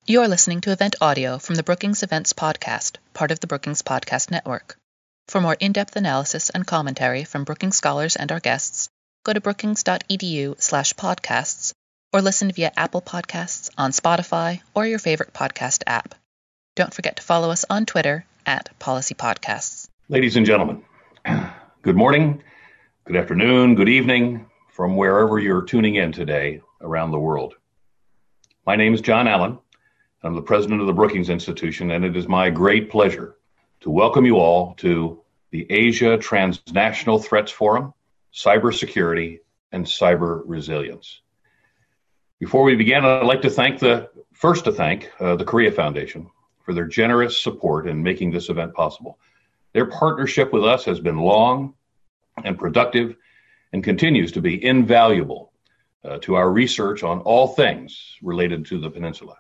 You're listening to event audio from the Brookings Events Podcast, part of the Brookings Podcast Network. For more in-depth analysis and commentary from Brookings scholars and our guests, go to brookings.edu/podcasts or listen via Apple Podcasts, on Spotify, or your favorite podcast app. Don't forget to follow us on Twitter @PolicyPodcasts. Ladies and gentlemen, good morning, good afternoon, good evening, from wherever you're tuning in today around the world. My name is John Allen. I'm the president of the Brookings Institution, and it is my great pleasure to welcome you all to the Asia Transnational Threats Forum, Cybersecurity and Cyber Resilience. Before we begin, I'd like to thank the Korea Foundation for their generous support in making this event possible. Their partnership with us has been long and productive and continues to be invaluable to our research on all things related to the peninsula.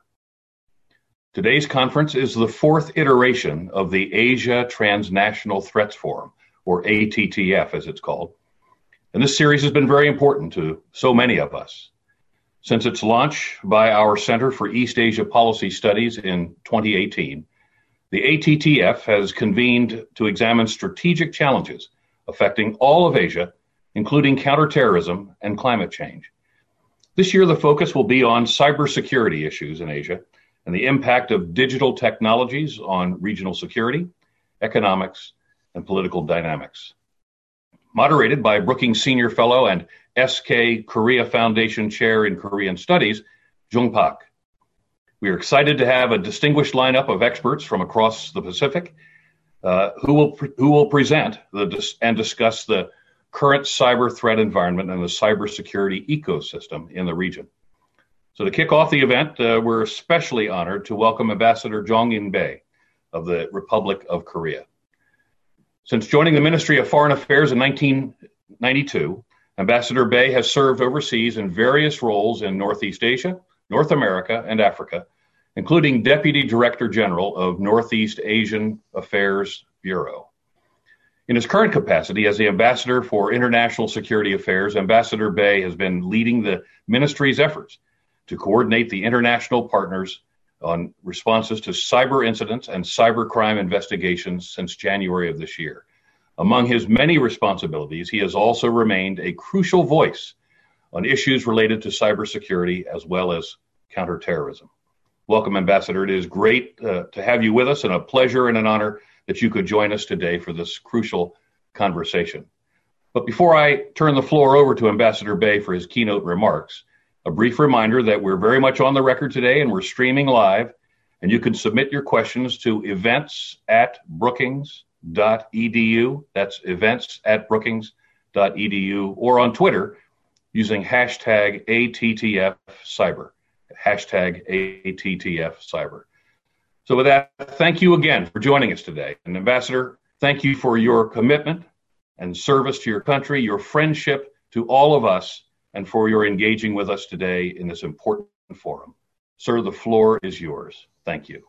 Today's conference is the fourth iteration of the Asia Transnational Threats Forum, or ATTF as it's called. And this series has been very important to so many of us. Since its launch by our Center for East Asia Policy Studies in 2018, the ATTF has convened to examine strategic challenges affecting all of Asia, including counterterrorism and climate change. This year, the focus will be on cybersecurity issues in Asia and the impact of digital technologies on regional security, economics, and political dynamics. Moderated by Brookings Senior Fellow and SK Korea Foundation Chair in Korean Studies, Jung Pak. We are excited to have a distinguished lineup of experts from across the Pacific who will present and discuss the current cyber threat environment and the cybersecurity ecosystem in the region. So to kick off the event, we're especially honored to welcome Ambassador Jong In-bae of the Republic of Korea. Since joining the Ministry of Foreign Affairs in 1992, Ambassador Bae has served overseas in various roles in Northeast Asia, North America, and Africa, including Deputy Director General of Northeast Asian Affairs Bureau. In his current capacity as the Ambassador for International Security Affairs, Ambassador Bae has been leading the ministry's efforts to coordinate the international partners on responses to cyber incidents and cybercrime investigations since January of this year. Among his many responsibilities, he has also remained a crucial voice on issues related to cybersecurity as well as counterterrorism. Welcome, Ambassador. It is great to have you with us, and a pleasure and an honor that you could join us today for this crucial conversation. But before I turn the floor over to Ambassador Bae for his keynote remarks, a brief reminder that we're very much on the record today and we're streaming live, and you can submit your questions to events@brookings.edu. That's events@brookings.edu, or on Twitter using hashtag ATTFcyber, hashtag ATTFcyber. So with that, thank you again for joining us today. And Ambassador, thank you for your commitment and service to your country, your friendship to all of us, and for your engaging with us today in this important forum. Sir, the floor is yours. Thank you.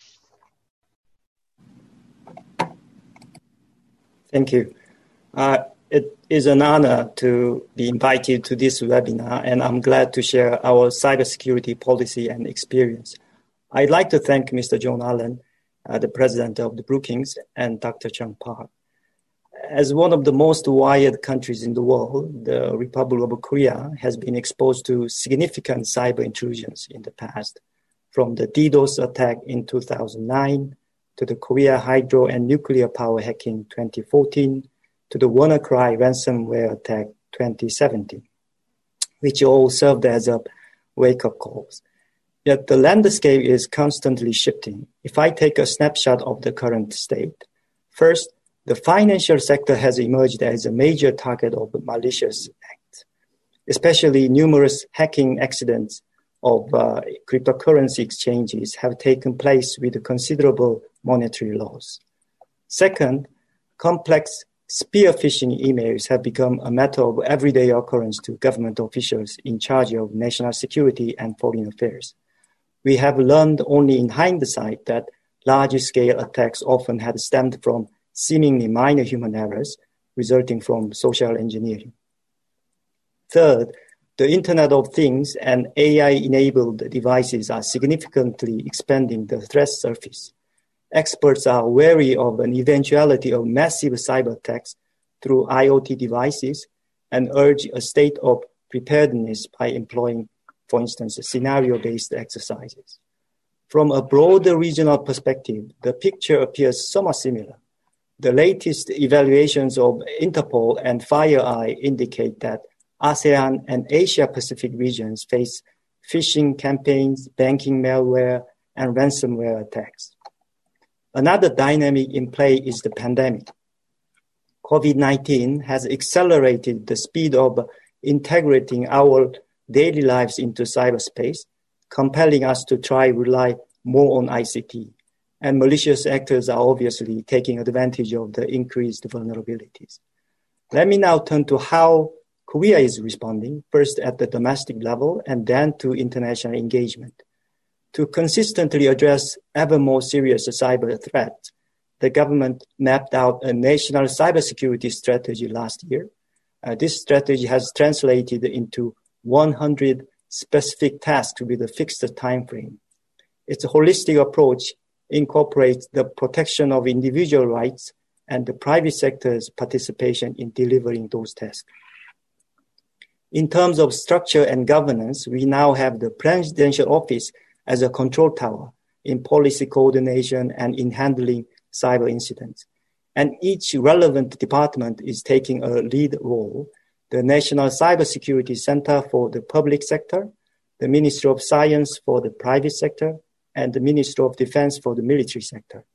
Thank you. It is an honor to be invited to this webinar, and I'm glad to share our cybersecurity policy and experience. I'd like to thank Mr. John Allen, the president of the Brookings, and Dr. Jung Pak. As one of the most wired countries in the world, the Republic of Korea has been exposed to significant cyber intrusions in the past, from the DDoS attack in 2009 to the Korea hydro and nuclear power hacking 2014 to the WannaCry ransomware attack 2017, which all served as a wake-up calls. Yet the landscape is constantly shifting. If I take a snapshot of the current state, first, the financial sector has emerged as a major target of malicious acts, especially numerous hacking accidents of cryptocurrency exchanges have taken place with considerable monetary loss. Second, complex spear phishing emails have become a matter of everyday occurrence to government officials in charge of national security and foreign affairs. We have learned only in hindsight that large-scale attacks often had stemmed from seemingly minor human errors resulting from social engineering. Third, The Internet of Things and AI-enabled devices are significantly expanding the threat surface. Experts are wary of an eventuality of massive cyber attacks through IoT devices and urge a state of preparedness by employing, for instance, scenario-based exercises. From a broader regional perspective, the picture appears somewhat similar. The latest evaluations of Interpol and FireEye indicate that ASEAN and Asia-Pacific regions face phishing campaigns, banking malware, and ransomware attacks. Another dynamic in play is the pandemic. COVID-19 has accelerated the speed of integrating our daily lives into cyberspace, compelling us to rely more on ICT. And malicious actors are obviously taking advantage of the increased vulnerabilities. Let me now turn to how Korea is responding, first at the domestic level and then to international engagement. To consistently address ever more serious cyber threats, the government mapped out a national cybersecurity strategy last year. This strategy has translated into 100 specific tasks with a fixed time frame. Its holistic approach incorporates the protection of individual rights and the private sector's participation in delivering those tasks. In terms of structure and governance, we now have the Presidential Office as a control tower in policy coordination and in handling cyber incidents. And each relevant department is taking a lead role. The National Cybersecurity Center for the public sector, the Ministry of Science for the private sector, and the Ministry of Defense for the military sector.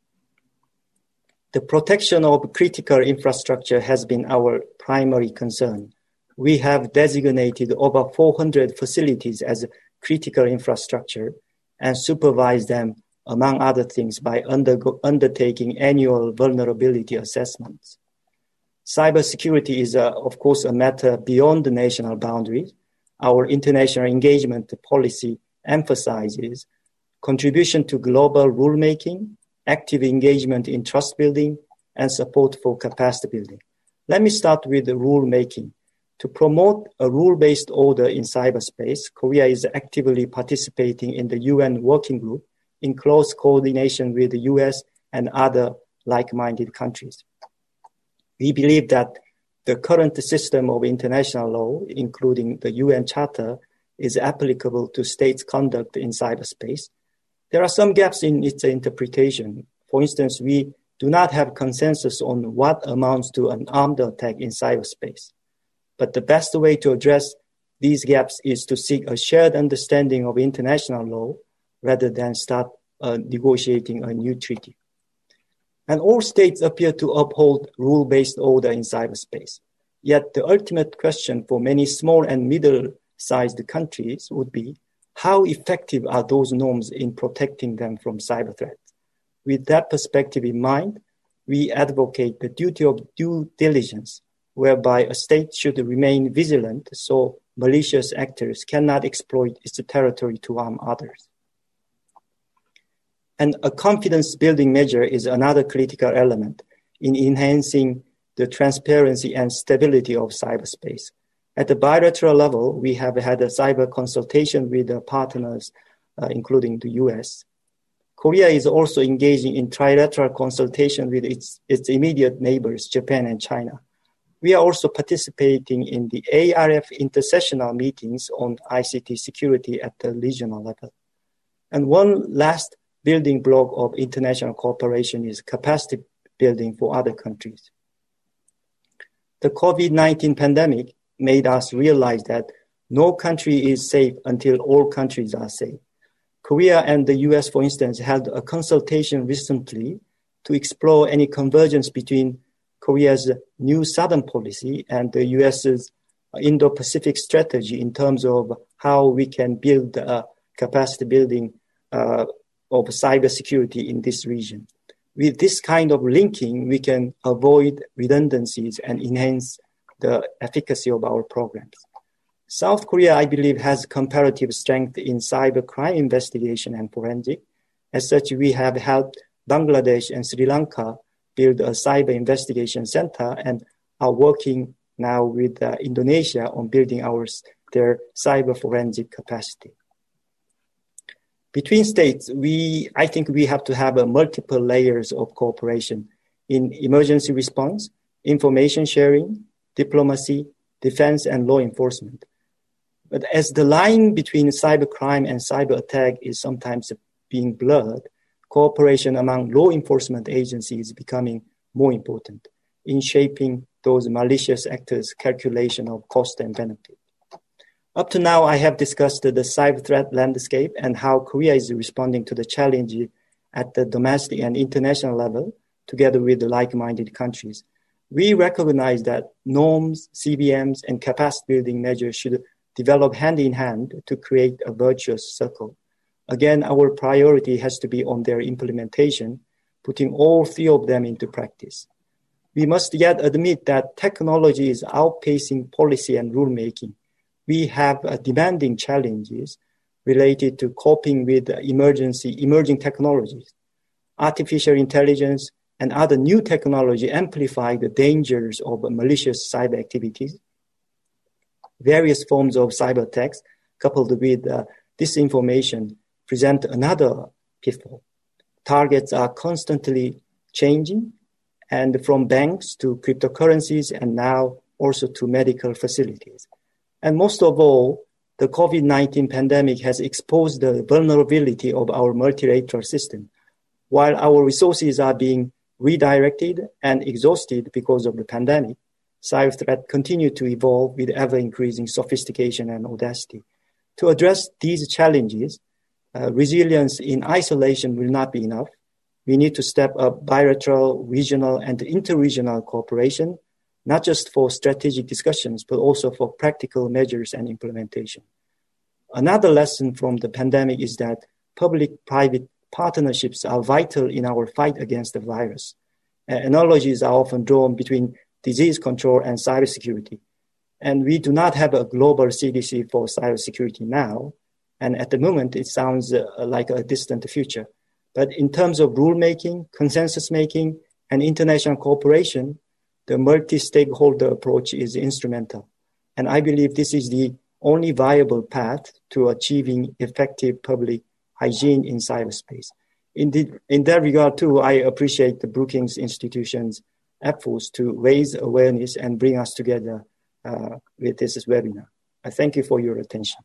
The protection of critical infrastructure has been our primary concern. We have designated over 400 facilities as critical infrastructure and supervise them, among other things, by undertaking annual vulnerability assessments. Cybersecurity is, of course, a matter beyond the national boundaries. Our international engagement policy emphasizes contribution to global rulemaking, active engagement in trust building, and support for capacity building. Let me start with the rulemaking. To promote a rule-based order in cyberspace, Korea is actively participating in the UN Working Group in close coordination with the US and other like-minded countries. We believe that the current system of international law, including the UN Charter, is applicable to states' conduct in cyberspace. There are some gaps in its interpretation. For instance, we do not have consensus on what amounts to an armed attack in cyberspace. But the best way to address these gaps is to seek a shared understanding of international law rather than start negotiating a new treaty. And all states appear to uphold rule-based order in cyberspace. Yet the ultimate question for many small and middle-sized countries would be, how effective are those norms in protecting them from cyber threats? With that perspective in mind, we advocate the duty of due diligence, whereby a state should remain vigilant so malicious actors cannot exploit its territory to harm others. And a confidence-building measure is another critical element in enhancing the transparency and stability of cyberspace. At the bilateral level, we have had a cyber consultation with the partners, including the US. Korea is also engaging in trilateral consultation with its immediate neighbors, Japan and China. We are also participating in the ARF intersessional meetings on ICT security at the regional level. And one last building block of international cooperation is capacity building for other countries. The COVID-19 pandemic made us realize that no country is safe until all countries are safe. Korea and the US, for instance, held a consultation recently to explore any convergence between Korea's new Southern policy and the US's Indo-Pacific strategy in terms of how we can build capacity building of cybersecurity in this region. With this kind of linking, we can avoid redundancies and enhance the efficacy of our programs. South Korea, I believe, has comparative strength in cybercrime investigation and forensic. As such, we have helped Bangladesh and Sri Lanka build a cyber investigation center and are working now with Indonesia on building our their cyber forensic capacity. Between states, I think we have to have multiple layers of cooperation in emergency response, information sharing, diplomacy, defense, and law enforcement. But as the line between cybercrime and cyber attack is sometimes being blurred, cooperation among law enforcement agencies is becoming more important in shaping those malicious actors' calculation of cost and benefit. Up to now, I have discussed the cyber threat landscape and how Korea is responding to the challenge at the domestic and international level, together with the like-minded countries. We recognize that norms, CBMs, and capacity building measures should develop hand in hand to create a virtuous circle. Again, our priority has to be on their implementation, putting all three of them into practice. We must yet admit that technology is outpacing policy and rulemaking. We have demanding challenges related to coping with emerging technologies. Artificial intelligence and other new technology amplify the dangers of malicious cyber activities. Various forms of cyber attacks coupled with disinformation present another pitfall. Targets are constantly changing, and from banks to cryptocurrencies and now also to medical facilities. And most of all, the COVID-19 pandemic has exposed the vulnerability of our multilateral system. While our resources are being redirected and exhausted because of the pandemic, cyber threats continue to evolve with ever-increasing sophistication and audacity. To address these challenges, resilience in isolation will not be enough. We need to step up bilateral, regional, and interregional cooperation, not just for strategic discussions, but also for practical measures and implementation. Another lesson from the pandemic is that public-private partnerships are vital in our fight against the virus. Analogies are often drawn between disease control and cybersecurity. And we do not have a global CDC for cybersecurity now. And at the moment, it sounds like a distant future. But in terms of rulemaking, consensus making, and international cooperation, the multi-stakeholder approach is instrumental. And I believe this is the only viable path to achieving effective public hygiene in cyberspace. In that regard, too, I appreciate the Brookings Institution's efforts to raise awareness and bring us together with this webinar. I thank you for your attention.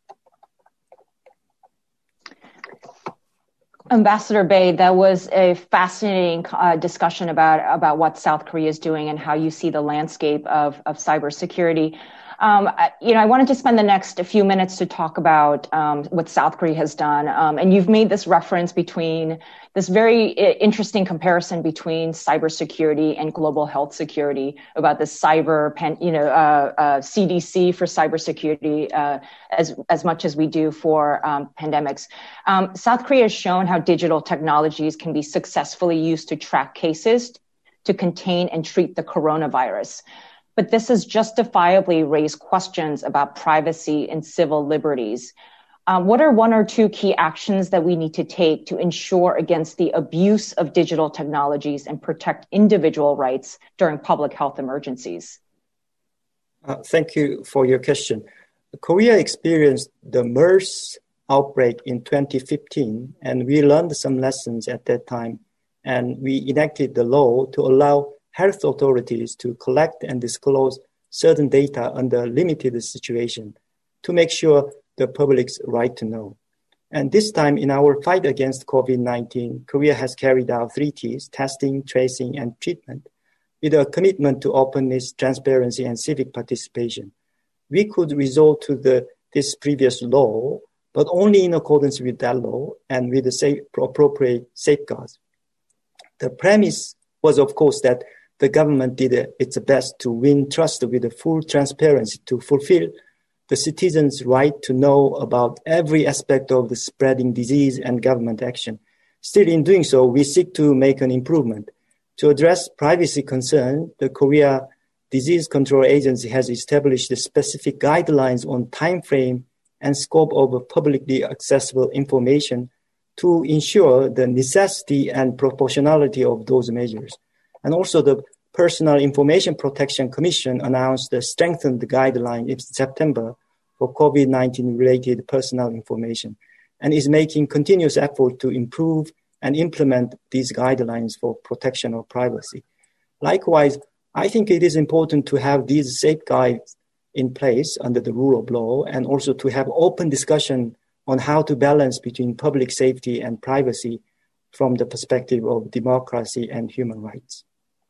Ambassador Bae, that was a fascinating discussion about what South Korea is doing and how you see the landscape of cybersecurity. I wanted to spend the next few minutes to talk about what South Korea has done. And you've made this reference between this very interesting comparison between cybersecurity and global health security, about the CDC for cybersecurity as much as we do for pandemics. South Korea has shown how digital technologies can be successfully used to track cases, to contain and treat the coronavirus. But this has justifiably raised questions about privacy and civil liberties. What are one or two key actions that we need to take to ensure against the abuse of digital technologies and protect individual rights during public health emergencies? Thank you for your question. Korea experienced the MERS outbreak in 2015, and we learned some lessons at that time, and we enacted the law to allow health authorities to collect and disclose certain data under limited situation to make sure the public's right to know. And this time in our fight against COVID-19, Korea has carried out 3 T's, testing, tracing, and treatment, with a commitment to openness, transparency, and civic participation. We could resort to this previous law, but only in accordance with that law and with the appropriate safeguards. The premise was, of course, that the government did its best to win trust with the full transparency to fulfill the citizens' right to know about every aspect of the spreading disease and government action. Still, in doing so, we seek to make an improvement. To address privacy concerns, the Korea Disease Control Agency has established specific guidelines on time frame and scope of publicly accessible information to ensure the necessity and proportionality of those measures. And also the Personal Information Protection Commission announced the strengthened guideline in September for COVID-19 related personal information and is making continuous effort to improve and implement these guidelines for protection of privacy. Likewise, I think it is important to have these safeguards in place under the rule of law and also to have open discussion on how to balance between public safety and privacy from the perspective of democracy and human rights.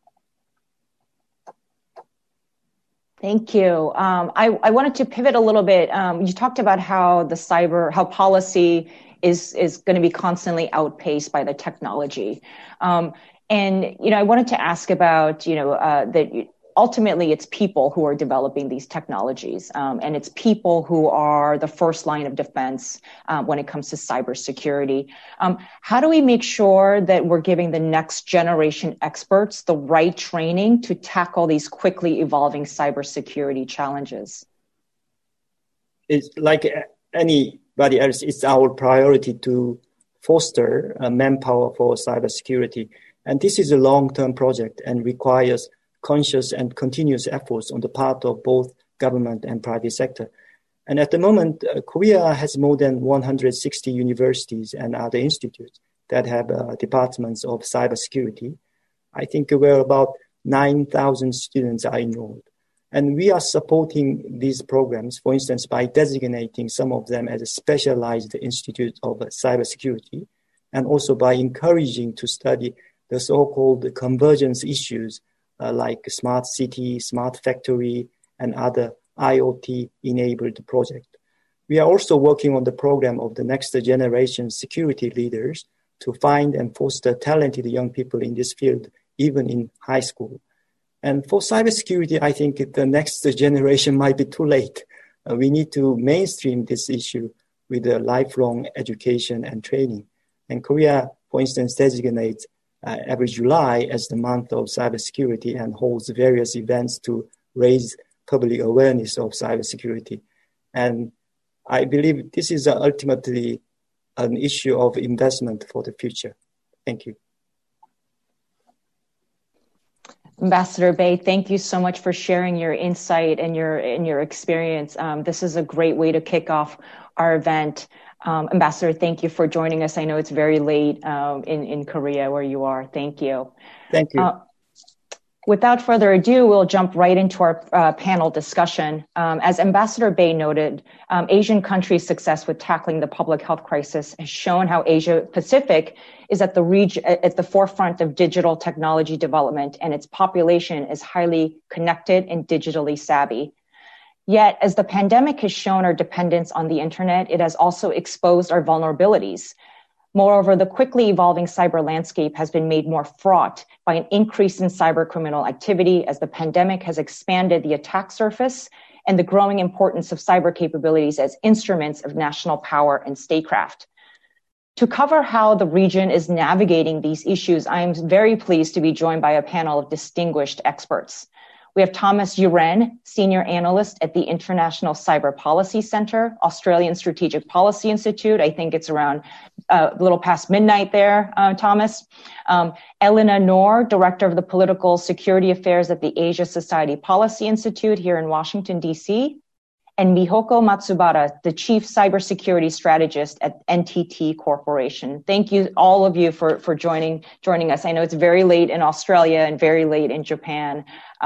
Thank you. I wanted to pivot a little bit. You talked about how policy is going to be constantly outpaced by the technology. And, I wanted to ask about, that ultimately it's people who are developing these technologies, and it's people who are the first line of defense when it comes to cybersecurity. How do we make sure that we're giving the next generation experts the right training to tackle these quickly evolving cybersecurity challenges? It's like anybody else, it's our priority to foster manpower for cybersecurity. And this is a long-term project and requires conscious and continuous efforts on the part of both government and private sector. And at the moment, Korea has more than 160 universities and other institutes that have departments of cybersecurity. I think where about 9,000 students are enrolled. And we are supporting these programs, for instance, by designating some of them as a specialized institute of cybersecurity, and also by encouraging to study the so-called convergence issues like smart city, smart factory, and other IoT-enabled projects. We are also working on the program of the next generation security leaders to find and foster talented young people in this field, even in high school. And for cybersecurity, I think the next generation might be too late. We need to mainstream this issue with a lifelong education and training. And Korea, for instance, designates every July as the month of cybersecurity and holds various events to raise public awareness of cybersecurity. And I believe this is ultimately an issue of investment for the future. Thank you. Ambassador Bae, thank you so much for sharing your insight and your experience. This is a great way to kick off our event. Ambassador, thank you for joining us. I know it's very late in Korea where you are. Thank you. Thank you. Without further ado, we'll jump right into our panel discussion. As Ambassador Bae noted, Asian countries' success with tackling the public health crisis has shown how Asia Pacific is at the forefront of digital technology development, and its population is highly connected and digitally savvy. Yet, as the pandemic has shown our dependence on the internet, it has also exposed our vulnerabilities. Moreover, the quickly evolving cyber landscape has been made more fraught by an increase in cyber criminal activity as the pandemic has expanded the attack surface and the growing importance of cyber capabilities as instruments of national power and statecraft. To cover how the region is navigating these issues, I am very pleased to be joined by a panel of distinguished experts. We have Thomas Uren, Senior Analyst at the International Cyber Policy Center, Australian Strategic Policy Institute. I think it's around a little past midnight there, Thomas. Elena Noor, Director of the Political Security Affairs at the Asia Society Policy Institute here in Washington, D.C., and Mihoko Matsubara, the Chief Cybersecurity Strategist at NTT Corporation. Thank you, all of you, for joining us. I know it's very late in Australia and very late in Japan,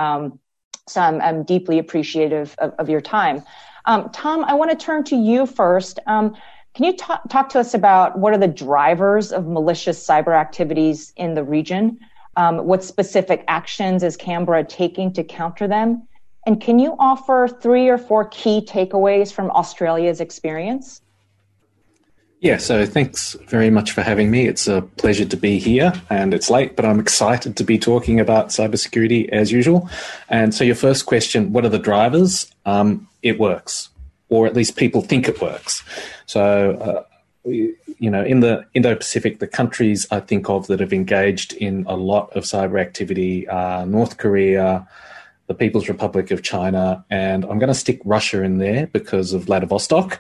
so I'm deeply appreciative of your time. Tom, I want to turn to you first. Can you talk to us about what are the drivers of malicious cyber activities in the region? What specific actions is Canberra taking to counter them? And can you offer 3 or 4 key takeaways from Australia's experience? Yeah, so thanks very much for having me. It's a pleasure to be here, and it's late, but I'm excited to be talking about cybersecurity as usual. And so your first question, what are the drivers? It works, or at least people think it works. So, in the Indo-Pacific, the countries I think of that have engaged in a lot of cyber activity are North Korea, the People's Republic of China, and I'm going to stick Russia in there because of Vladivostok,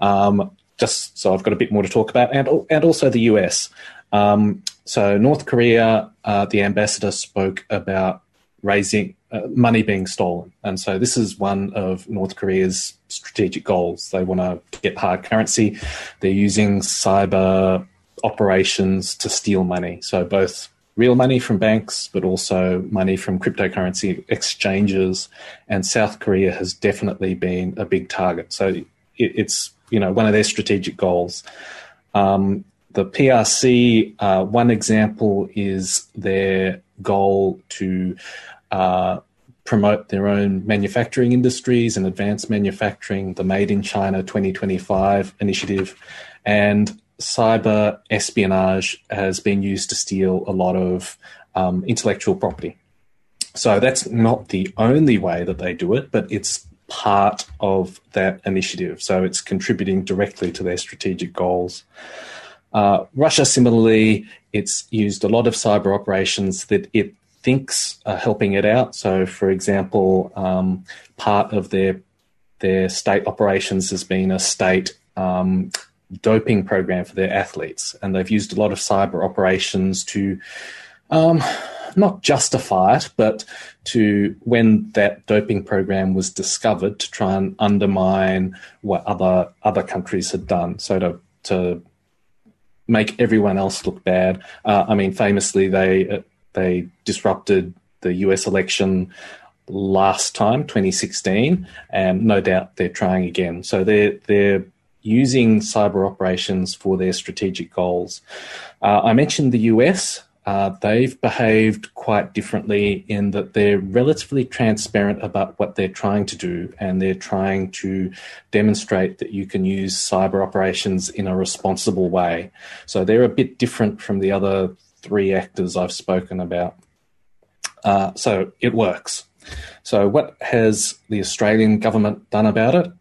just so I've got a bit more to talk about, and also the US. So North Korea, the ambassador spoke about money being stolen. And so this is one of North Korea's strategic goals. They want to get hard currency. They're using cyber operations to steal money. So both real money from banks, but also money from cryptocurrency exchanges. And South Korea has definitely been a big target. So it's, one of their strategic goals. The PRC, one example is their goal to promote their own manufacturing industries and advanced manufacturing, the Made in China 2025 initiative, and cyber espionage has been used to steal a lot of intellectual property. So that's not the only way that they do it, but it's part of that initiative. So it's contributing directly to their strategic goals. Russia, similarly, it's used a lot of cyber operations that it thinks are helping it out. So, for example, part of their state operations has been a state doping program for their athletes, and they've used a lot of cyber operations to not justify it, but to, when that doping program was discovered, to try and undermine what other countries had done. So to make everyone else look bad. Famously, they disrupted the US election last time, 2016, and no doubt they're trying again. So they're using cyber operations for their strategic goals. I mentioned the US. They've behaved quite differently in that they're relatively transparent about what they're trying to do, and they're trying to demonstrate that you can use cyber operations in a responsible way. So they're a bit different from the other three actors I've spoken about. So it works. So what has the Australian government done about it?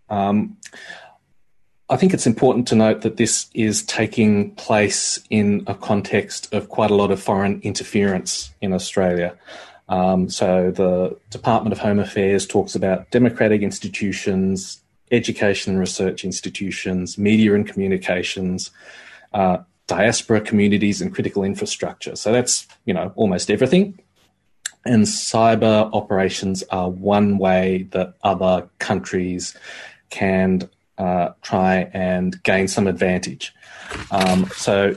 I think it's important to note that this is taking place in a context of quite a lot of foreign interference in Australia. So the Department of Home Affairs talks about democratic institutions, education and research institutions, media and communications, diaspora communities and critical infrastructure. So that's, almost everything. And cyber operations are one way that other countries can try and gain some advantage. So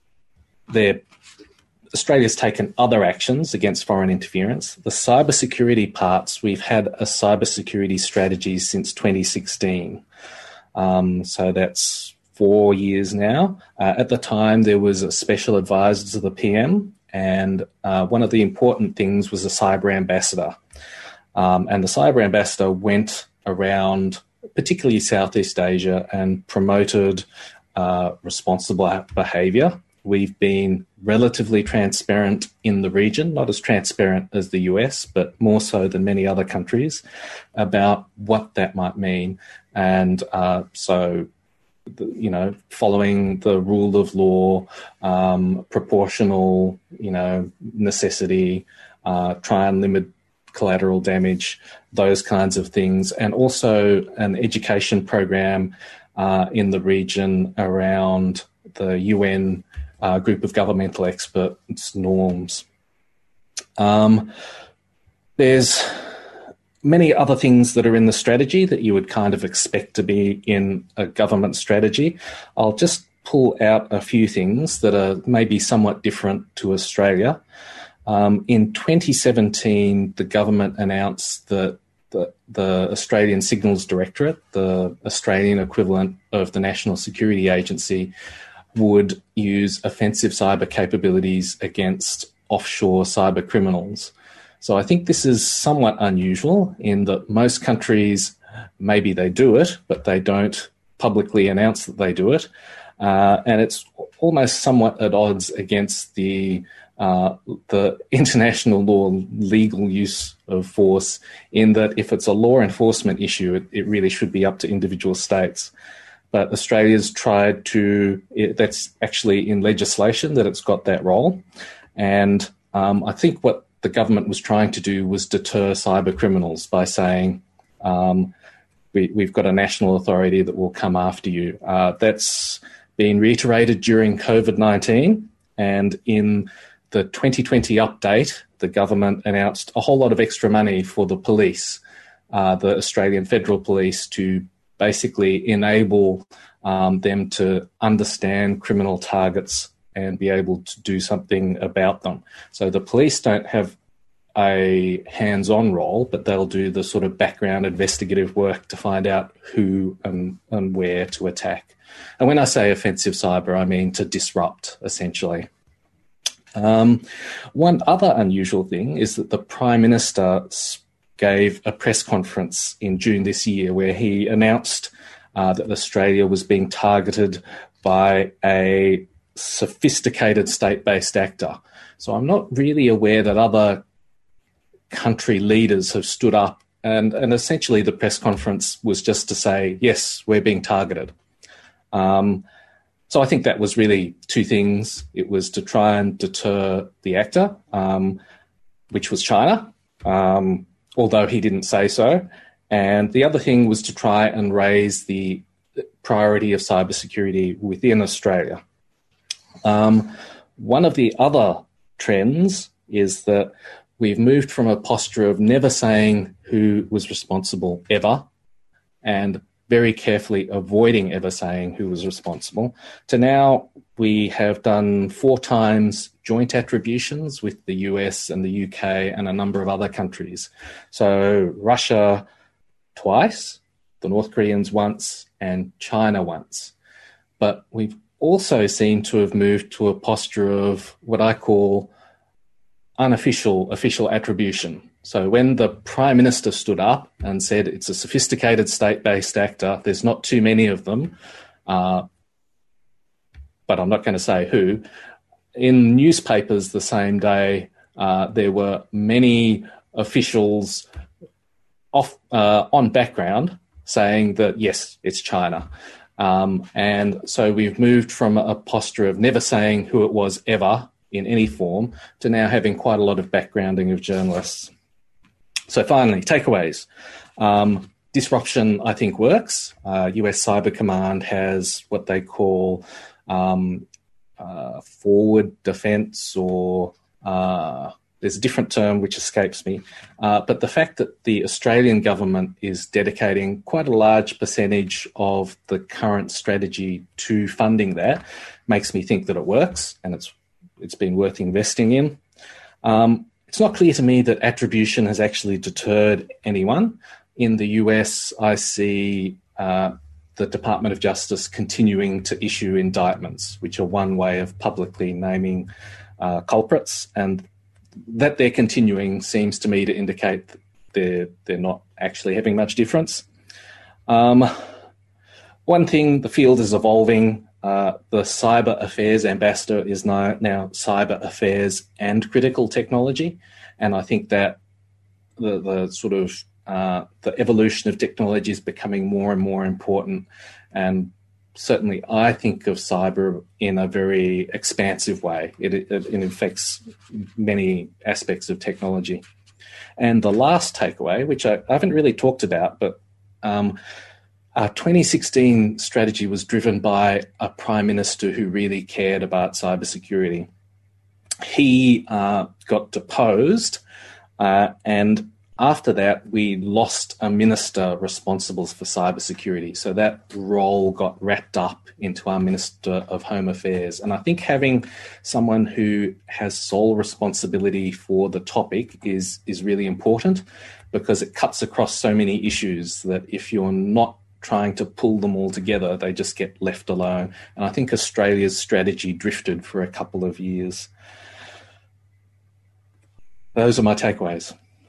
Australia's taken other actions against foreign interference. The cybersecurity parts, we've had a cybersecurity strategy since 2016. So that's 4 years now. At the time, there was a special advisor to the PM, and one of the important things was a cyber ambassador. And the cyber ambassador went around particularly Southeast Asia and promoted responsible behaviour. We've been relatively transparent in the region, not as transparent as the US, but more so than many other countries, about what that might mean. And following the rule of law, proportional, necessity, try and limit collateral damage, those kinds of things, and also an education program in the region around the UN group of governmental experts norms. There's many other things that are in the strategy that you would kind of expect to be in a government strategy. I'll just pull out a few things that are maybe somewhat different to Australia. In 2017, the government announced that the Australian Signals Directorate, the Australian equivalent of the National Security Agency, would use offensive cyber capabilities against offshore cyber criminals. So I think this is somewhat unusual in that most countries, maybe they do it, but they don't publicly announce that they do it. And it's almost somewhat at odds against the international law legal use of force, in that if it's a law enforcement issue, it really should be up to individual states. But Australia's tried to, that's actually in legislation that it's got that role. And I think what the government was trying to do was deter cyber criminals by saying, we've got a national authority that will come after you. That's been reiterated during COVID-19, and in the 2020 update the government announced a whole lot of extra money for the police, the Australian Federal Police, to basically enable them to understand criminal targets and be able to do something about them. So the police don't have a hands-on role, but they'll do the sort of background investigative work to find out who and where to attack. And when I say offensive cyber, I mean to disrupt, essentially. One other unusual thing is that the Prime Minister gave a press conference in June this year where he announced that Australia was being targeted by a sophisticated state-based actor. So I'm not really aware that other country leaders have stood up and essentially the press conference was just to say, yes, we're being targeted. So I think that was really two things. It was to try and deter the actor, which was China, although he didn't say so. And the other thing was to try and raise the priority of cybersecurity within Australia. One of the other trends is that we've moved from a posture of never saying who was responsible ever and very carefully avoiding ever saying who was responsible to now we have done 4 times joint attributions with the US and the UK and a number of other countries. So Russia twice, the North Koreans once, and China once. But we've also seem to have moved to a posture of what I call official attribution. So when the Prime Minister stood up and said it's a sophisticated state-based actor, there's not too many of them, but I'm not going to say who, in newspapers the same day, there were many officials on background saying that, yes, it's China. And so we've moved from a posture of never saying who it was ever in any form to now having quite a lot of backgrounding of journalists. So finally, takeaways. Disruption, I think, works. US Cyber Command has what they call forward defense, or there's a different term which escapes me. But the fact that the Australian government is dedicating quite a large percentage of the current strategy to funding that makes me think that it works, and it's been worth investing in. It's not clear to me that attribution has actually deterred anyone. In the US, I see the Department of Justice continuing to issue indictments, which are one way of publicly naming culprits, and that they're continuing seems to me to indicate that they're not actually having much difference. One thing, the field is evolving. The Cyber Affairs Ambassador is now Cyber Affairs and Critical Technology, and I think that the sort of the evolution of technology is becoming more and more important, and certainly I think of cyber in a very expansive way. It affects many aspects of technology. And the last takeaway, which I haven't really talked about, but our 2016 strategy was driven by a Prime Minister who really cared about cybersecurity. He got deposed, and after that, we lost a minister responsible for cybersecurity. So that role got wrapped up into our Minister of Home Affairs. And I think having someone who has sole responsibility for the topic is really important, because it cuts across so many issues that if you're not trying to pull them all together, they just get left alone. And I think Australia's strategy drifted for a couple of years. Those are my takeaways.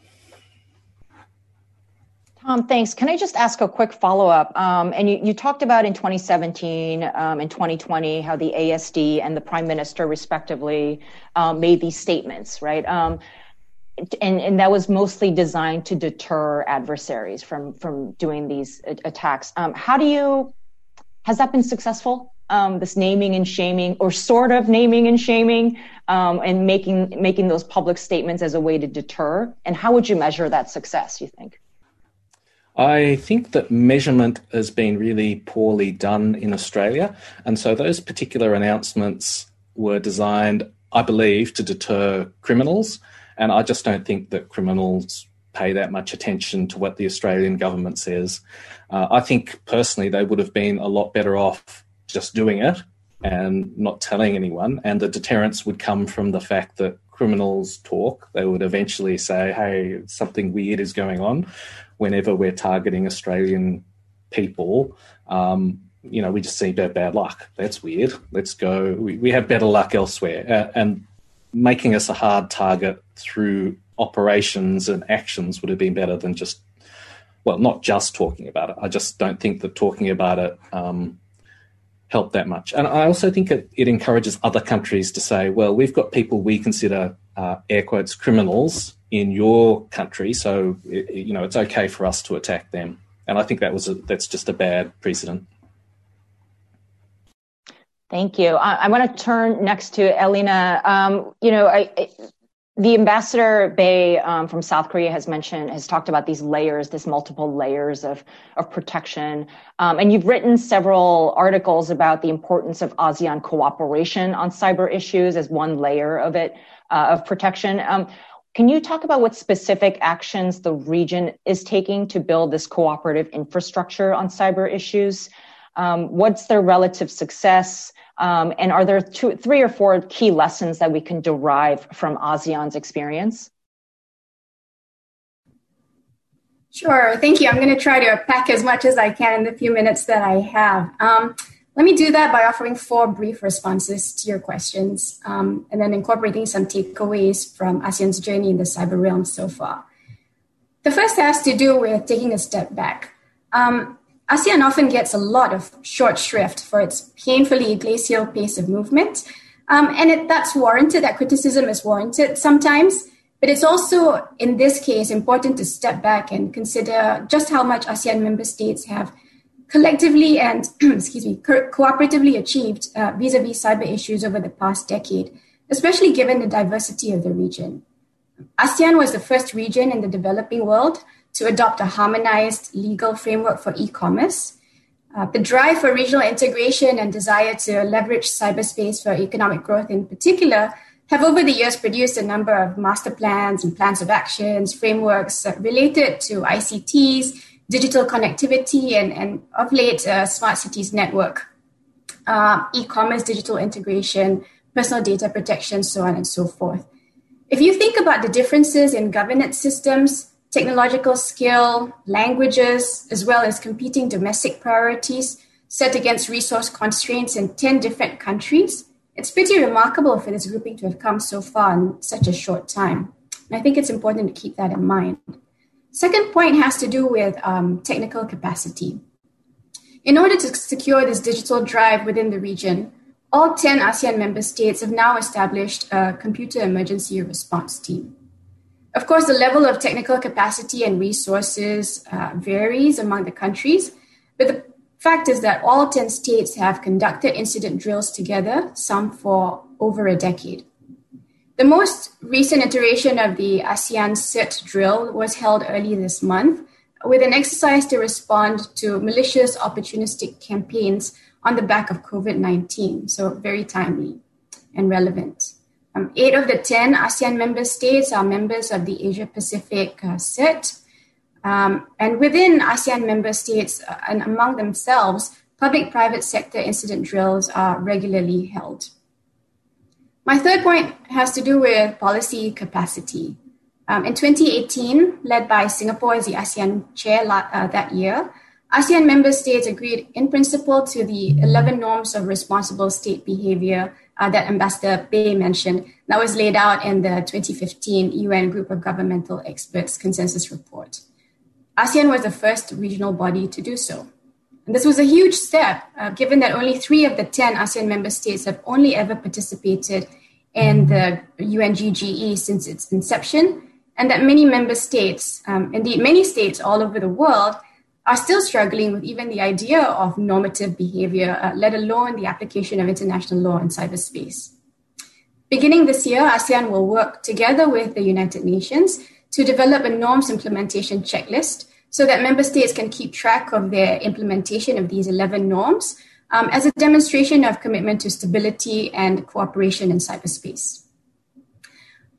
Tom, thanks. Can I just ask a quick follow-up? And you talked about in 2017 and 2020 how the ASD and the Prime Minister, respectively, made these statements, right? And that was mostly designed to deter adversaries from doing these attacks. Has that been successful? This naming and shaming, or sort of naming and shaming, and making those public statements as a way to deter? And how would you measure that success, you think? I think that measurement has been really poorly done in Australia. And so those particular announcements were designed, I believe, to deter criminals And I just don't think that criminals pay that much attention to what the Australian government says. I think personally they would have been a lot better off just doing it and not telling anyone, and the deterrence would come from the fact that criminals talk. They would eventually say, hey, something weird is going on whenever we're targeting Australian people. We just seem to have bad luck. That's weird. Let's go. We have better luck elsewhere. And making us a hard target through operations and actions would have been better than not just talking about it. I just don't think that talking about it helped that much. And I also think it encourages other countries to say, well, we've got people we consider, air quotes, criminals in your country, so it's okay for us to attack them. And I think that's just a bad precedent. Thank you. I want to turn next to Elina. The Ambassador Bae from South Korea has talked about these multiple layers of protection. And you've written several articles about the importance of ASEAN cooperation on cyber issues as one layer of it, of protection. Can you talk about what specific actions the region is taking to build this cooperative infrastructure on cyber issues? What's their relative success? And are there 3 or 4 key lessons that we can derive from ASEAN's experience? Sure, thank you. I'm going to try to pack as much as I can in the few minutes that I have. Let me do that by offering 4 brief responses to your questions, and then incorporating some takeaways from ASEAN's journey in the cyber realm so far. The first has to do with taking a step back. ASEAN often gets a lot of short shrift for its painfully glacial pace of movement. That's warranted, that criticism is warranted sometimes, but it's also, in this case, important to step back and consider just how much ASEAN member states have collectively and, cooperatively achieved vis-a-vis cyber issues over the past decade, especially given the diversity of the region. ASEAN was the first region in the developing world to adopt a harmonized legal framework for e-commerce. The drive for regional integration and desire to leverage cyberspace for economic growth in particular have over the years produced a number of master plans and plans of actions, frameworks related to ICTs, digital connectivity, and of late, smart cities network, e-commerce, digital integration, personal data protection, so on and so forth. If you think about the differences in governance systems, technological skill, languages, as well as competing domestic priorities set against resource constraints in 10 different countries, it's pretty remarkable for this grouping to have come so far in such a short time. And I think it's important to keep that in mind. Second point has to do with technical capacity. In order to secure this digital drive within the region, all 10 ASEAN member states have now established a computer emergency response team. Of course, the level of technical capacity and resources varies among the countries, but the fact is that all 10 states have conducted incident drills together, some for over a decade. The most recent iteration of the ASEAN CERT drill was held early this month with an exercise to respond to malicious opportunistic campaigns on the back of COVID-19, so very timely and relevant. 8 of the 10 ASEAN member states are members of the Asia-Pacific CERT. And within ASEAN member states and among themselves, public-private sector incident drills are regularly held. My third point has to do with policy capacity. In 2018, led by Singapore as the ASEAN chair that year, ASEAN member states agreed in principle to the 11 norms of responsible state behavior that Ambassador Bae mentioned, that was laid out in the 2015 UN Group of Governmental Experts Consensus Report. ASEAN was the first regional body to do so. And this was a huge step, given that only 3 of the 10 ASEAN member states have only ever participated in the UNGGE since its inception, and that many member states, indeed many states all over the world, are still struggling with even the idea of normative behavior, let alone the application of international law in cyberspace. Beginning this year, ASEAN will work together with the United Nations to develop a norms implementation checklist so that member states can keep track of their implementation of these 11 norms as a demonstration of commitment to stability and cooperation in cyberspace.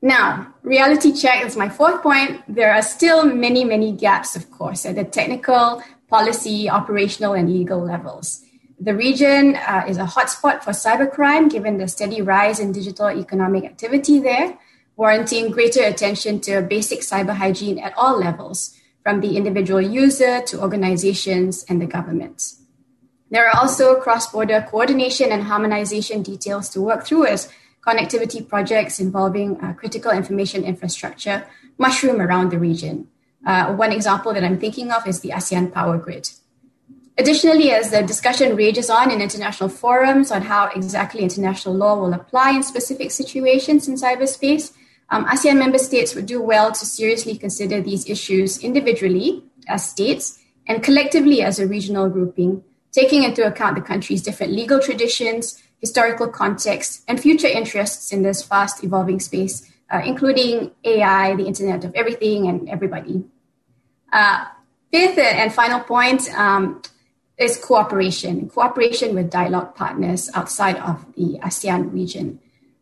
Now, reality check is my fourth point. There are still many, many gaps, of course, at the technical, policy, operational, and legal levels. The region is a hotspot for cybercrime, given the steady rise in digital economic activity there, warranting greater attention to basic cyber hygiene at all levels, from the individual user to organizations and the government. There are also cross-border coordination and harmonization details to work through as connectivity projects involving critical information infrastructure mushroom around the region. One example that I'm thinking of is the ASEAN Power Grid. Additionally, as the discussion rages on in international forums on how exactly international law will apply in specific situations in cyberspace, ASEAN member states would do well to seriously consider these issues individually as states and collectively as a regional grouping, taking into account the country's different legal traditions, historical context, and future interests in this fast evolving space, including AI, the Internet of Everything, and everybody. Fifth and final point is cooperation with dialogue partners outside of the ASEAN region.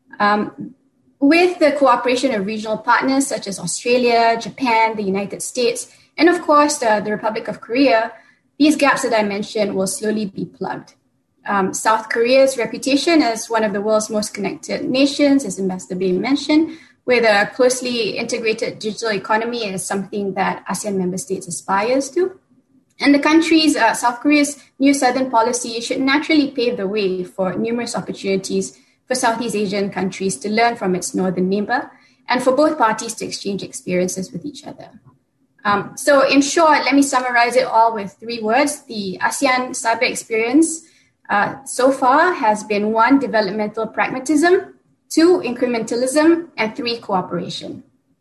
With the cooperation of regional partners such as Australia, Japan, the United States, and of course the Republic of Korea, these gaps that I mentioned will slowly be plugged. South Korea's reputation as one of the world's most connected nations, as Ambassador Bae mentioned, with a closely integrated digital economy is something that ASEAN member states aspires to. And the country's, South Korea's new Southern policy should naturally pave the way for numerous opportunities for Southeast Asian countries to learn from its northern neighbor and for both parties to exchange experiences with each other. So in short, let me summarize it all with 3 words. The ASEAN cyber experience so far has been 1, developmental pragmatism, 2, incrementalism, and 3, cooperation.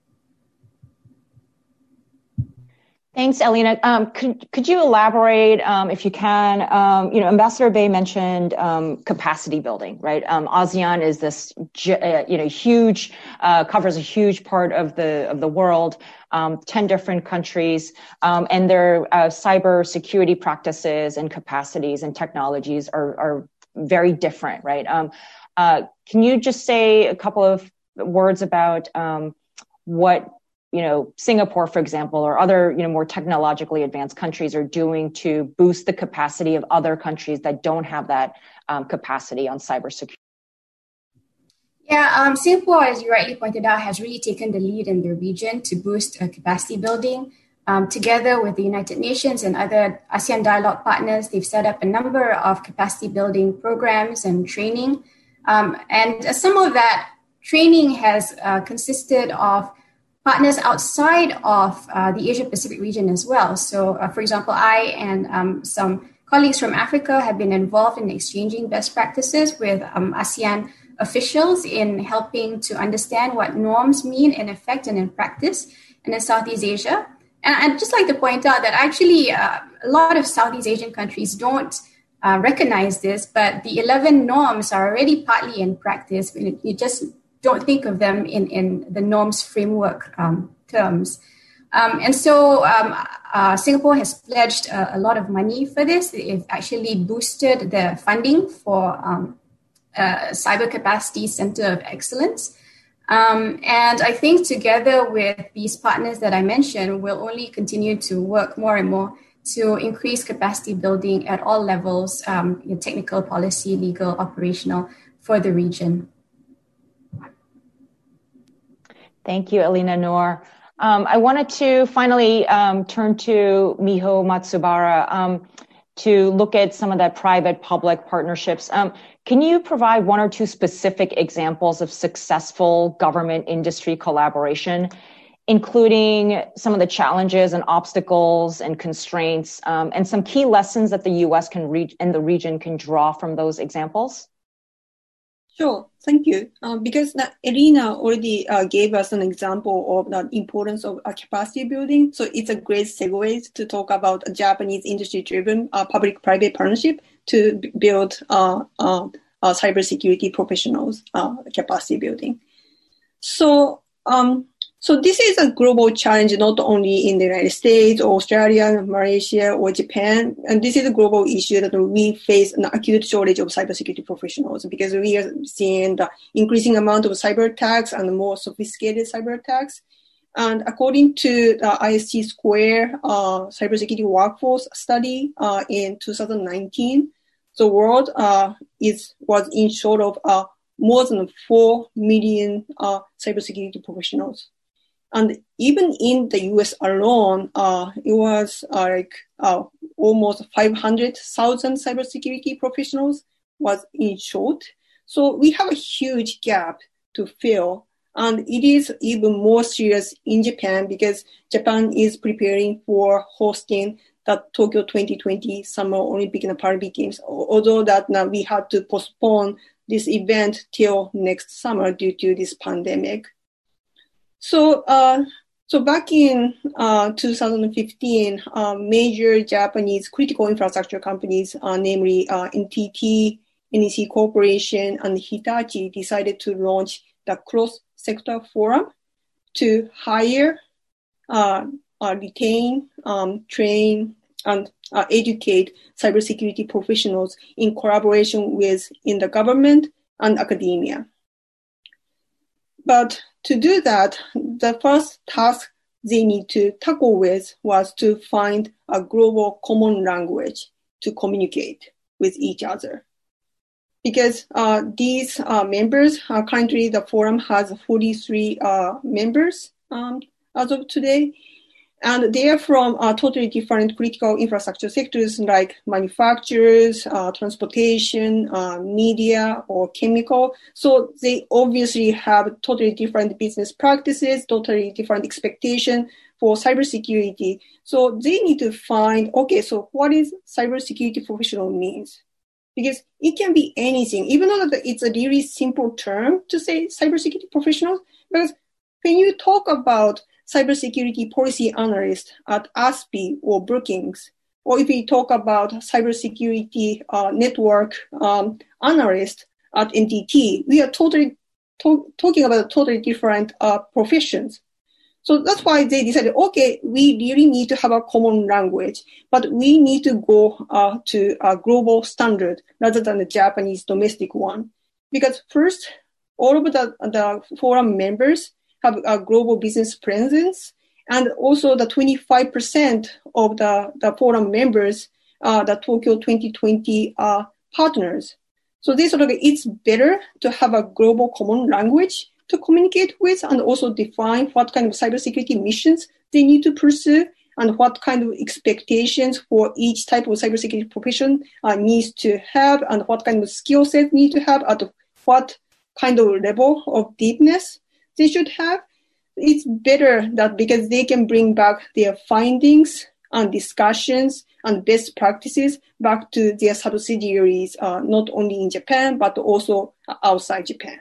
Thanks, Elina. Could you elaborate, if you can? Ambassador Bae mentioned capacity building, right? ASEAN is this, huge, covers a huge part of the world, 10 different countries, and their cyber security practices and capacities and technologies are very different, right? Can you just say a couple of words about what Singapore, for example, or other, more technologically advanced countries are doing to boost the capacity of other countries that don't have that capacity on cybersecurity? Yeah, Singapore, as you rightly pointed out, has really taken the lead in the region to boost capacity building. Together with the United Nations and other ASEAN dialogue partners, they've set up a number of capacity building programs and training. And some of that training has consisted of partners outside of the Asia-Pacific region as well. So, for example, I and some colleagues from Africa have been involved in exchanging best practices with ASEAN officials in helping to understand what norms mean in effect and in practice in Southeast Asia. And I'd just like to point out that actually a lot of Southeast Asian countries don't recognize this, but the 11 norms are already partly in practice. You just don't think of them in the norms framework terms. And so Singapore has pledged a lot of money for this. They've actually boosted the funding for Cyber Capacity Center of Excellence. And I think together with these partners that I mentioned, we'll only continue to work more and more to increase capacity building at all levels, technical, policy, legal, operational, for the region. Thank you, Elina Noor. I wanted to finally turn to Miho Matsubara to look at some of that private-public partnerships. Can you provide 1 or 2 specific examples of successful government-industry collaboration, including some of the challenges and obstacles and constraints, and some key lessons that the U.S. and the region can draw from those examples? Sure, thank you. Because Elina already gave us an example of the importance of capacity building, so it's a great segue to talk about a Japanese industry-driven public-private partnership to build cybersecurity professionals' capacity building. So So this is a global challenge, not only in the United States, or Australia, Malaysia, or Japan. And this is a global issue that we face an acute shortage of cybersecurity professionals because we are seeing the increasing amount of cyber attacks and more sophisticated cyber attacks. And according to the ISC Square cybersecurity workforce study in 2019, the world was in short of more than 4 million cybersecurity professionals. And even in the US alone, it was almost 500,000 cybersecurity professionals was in short. So we have a huge gap to fill. And it is even more serious in Japan because Japan is preparing for hosting the Tokyo 2020 Summer Olympic and Paralympic Games, although that now we had to postpone this event till next summer due to this pandemic. So back in 2015, major Japanese critical infrastructure companies, namely NTT, NEC Corporation, and Hitachi, decided to launch the cross-sector forum to hire, retain, train, and educate cybersecurity professionals in collaboration with in the government and academia. But to do that, the first task they need to tackle with was to find a global common language to communicate with each other. Because these members, currently the forum has 43 members as of today, and they are from totally different critical infrastructure sectors like manufacturers, transportation, media, or chemical. So they obviously have totally different business practices, totally different expectation for cybersecurity. So they need to find, okay, so what is cybersecurity professional means? Because it can be anything, even though it's a really simple term to say cybersecurity professionals, because when you talk about cybersecurity policy analyst at ASPI or Brookings, or if we talk about cybersecurity network analyst at NTT, we are totally talking about totally different professions. So that's why they decided, okay, we really need to have a common language, but we need to go to a global standard rather than the Japanese domestic one. Because first, all of the forum members have a global business presence, and also the 25% of the forum members, the Tokyo 2020 partners. So this it's better to have a global common language to communicate with, and also define what kind of cybersecurity missions they need to pursue, and what kind of expectations for each type of cybersecurity profession needs to have, and what kind of skill set need to have, at what kind of level of deepness they should have. It's better that because they can bring back their findings and discussions and best practices back to their subsidiaries, not only in Japan, but also outside Japan.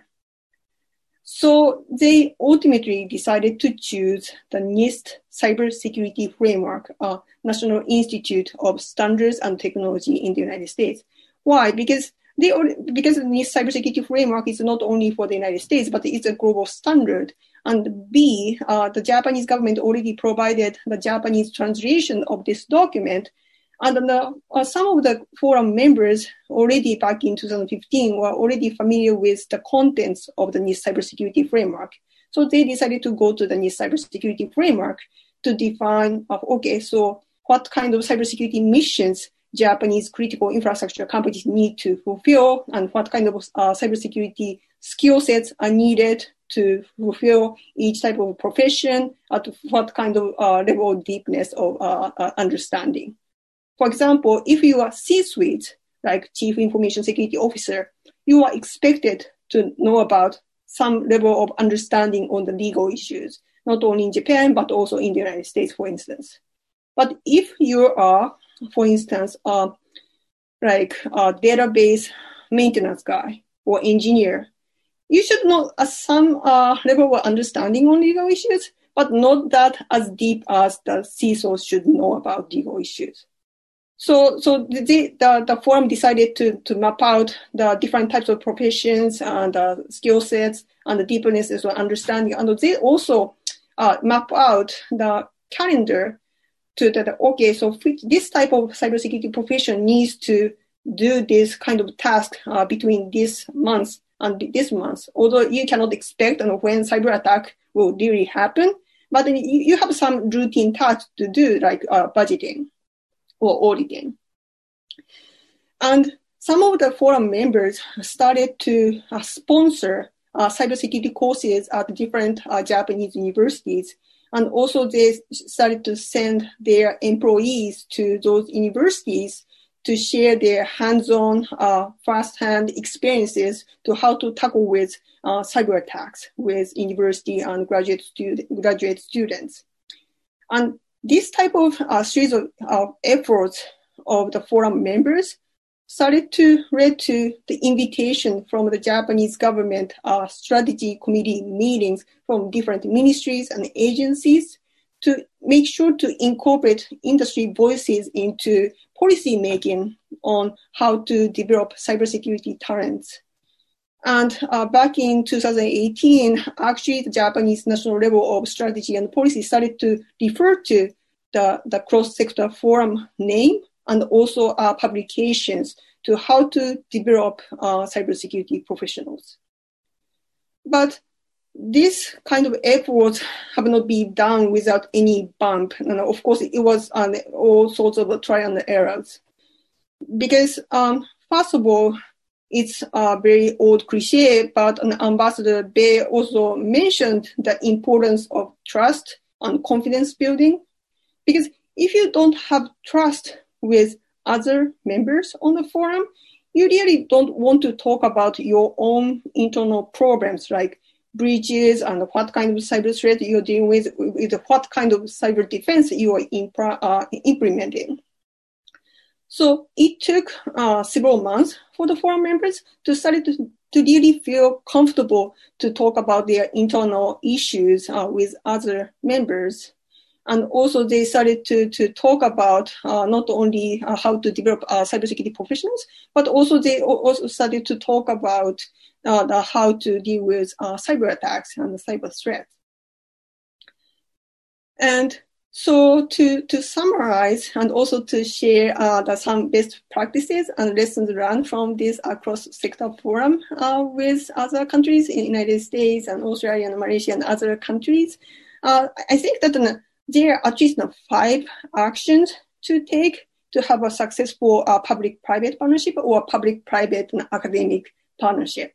So they ultimately decided to choose the NIST Cybersecurity Framework, National Institute of Standards and Technology in the United States. Why? Because the NIST Cybersecurity Framework is not only for the United States, but it's a global standard. And B, the Japanese government already provided the Japanese translation of this document. And some of the forum members already back in 2015 were already familiar with the contents of the NIST Cybersecurity Framework. So they decided to go to the NIST Cybersecurity Framework to define, okay, so what kind of cybersecurity missions Japanese critical infrastructure companies need to fulfill, and what kind of cybersecurity skill sets are needed to fulfill each type of profession, at what kind of level of deepness of understanding. For example, if you are C-suite, like Chief Information Security Officer, you are expected to know about some level of understanding on the legal issues, not only in Japan, but also in the United States, for instance. But if you are, for instance, like a database maintenance guy or engineer, you should know some level of understanding on legal issues, but not that as deep as the CISOs should know about legal issues. So the forum decided to map out the different types of professions and skill sets and the deepness of understanding. And they also map out the calendar to okay, so this type of cybersecurity profession needs to do this kind of task between this month and this month. Although you cannot expect when cyber attack will really happen, but you have some routine tasks to do, like budgeting or auditing. And some of the forum members started to sponsor cybersecurity courses at different Japanese universities. And also they started to send their employees to those universities to share their hands-on, first-hand experiences to how to tackle with cyber attacks with university and graduate students. And this type of series of efforts of the forum members started to lead to the invitation from the Japanese government strategy committee meetings from different ministries and agencies to make sure to incorporate industry voices into policy making on how to develop cybersecurity talents. And back in 2018, actually the Japanese national level of strategy and policy started to refer to the cross-sector forum name and also publications to how to develop cybersecurity professionals. But this kind of efforts have not been done without any bump. And of course, it was all sorts of trial and errors. Because first of all, it's a very old cliche, but Ambassador Bay also mentioned the importance of trust and confidence building. Because if you don't have trust with other members on the forum, you really don't want to talk about your own internal problems like breaches and what kind of cyber threat you're dealing with what kind of cyber defense you are implementing. So it took several months for the forum members to start to really feel comfortable to talk about their internal issues with other members. And also they started to talk about not only how to develop cybersecurity professionals, but also they also started to talk about how to deal with cyber attacks and cyber threats. And so to summarize and also to share some best practices and lessons learned from this cross-sector forum with other countries in the United States and Australia and Malaysia and other countries, I think that there are at least 5 actions to take to have a successful public-private partnership or public-private academic partnership.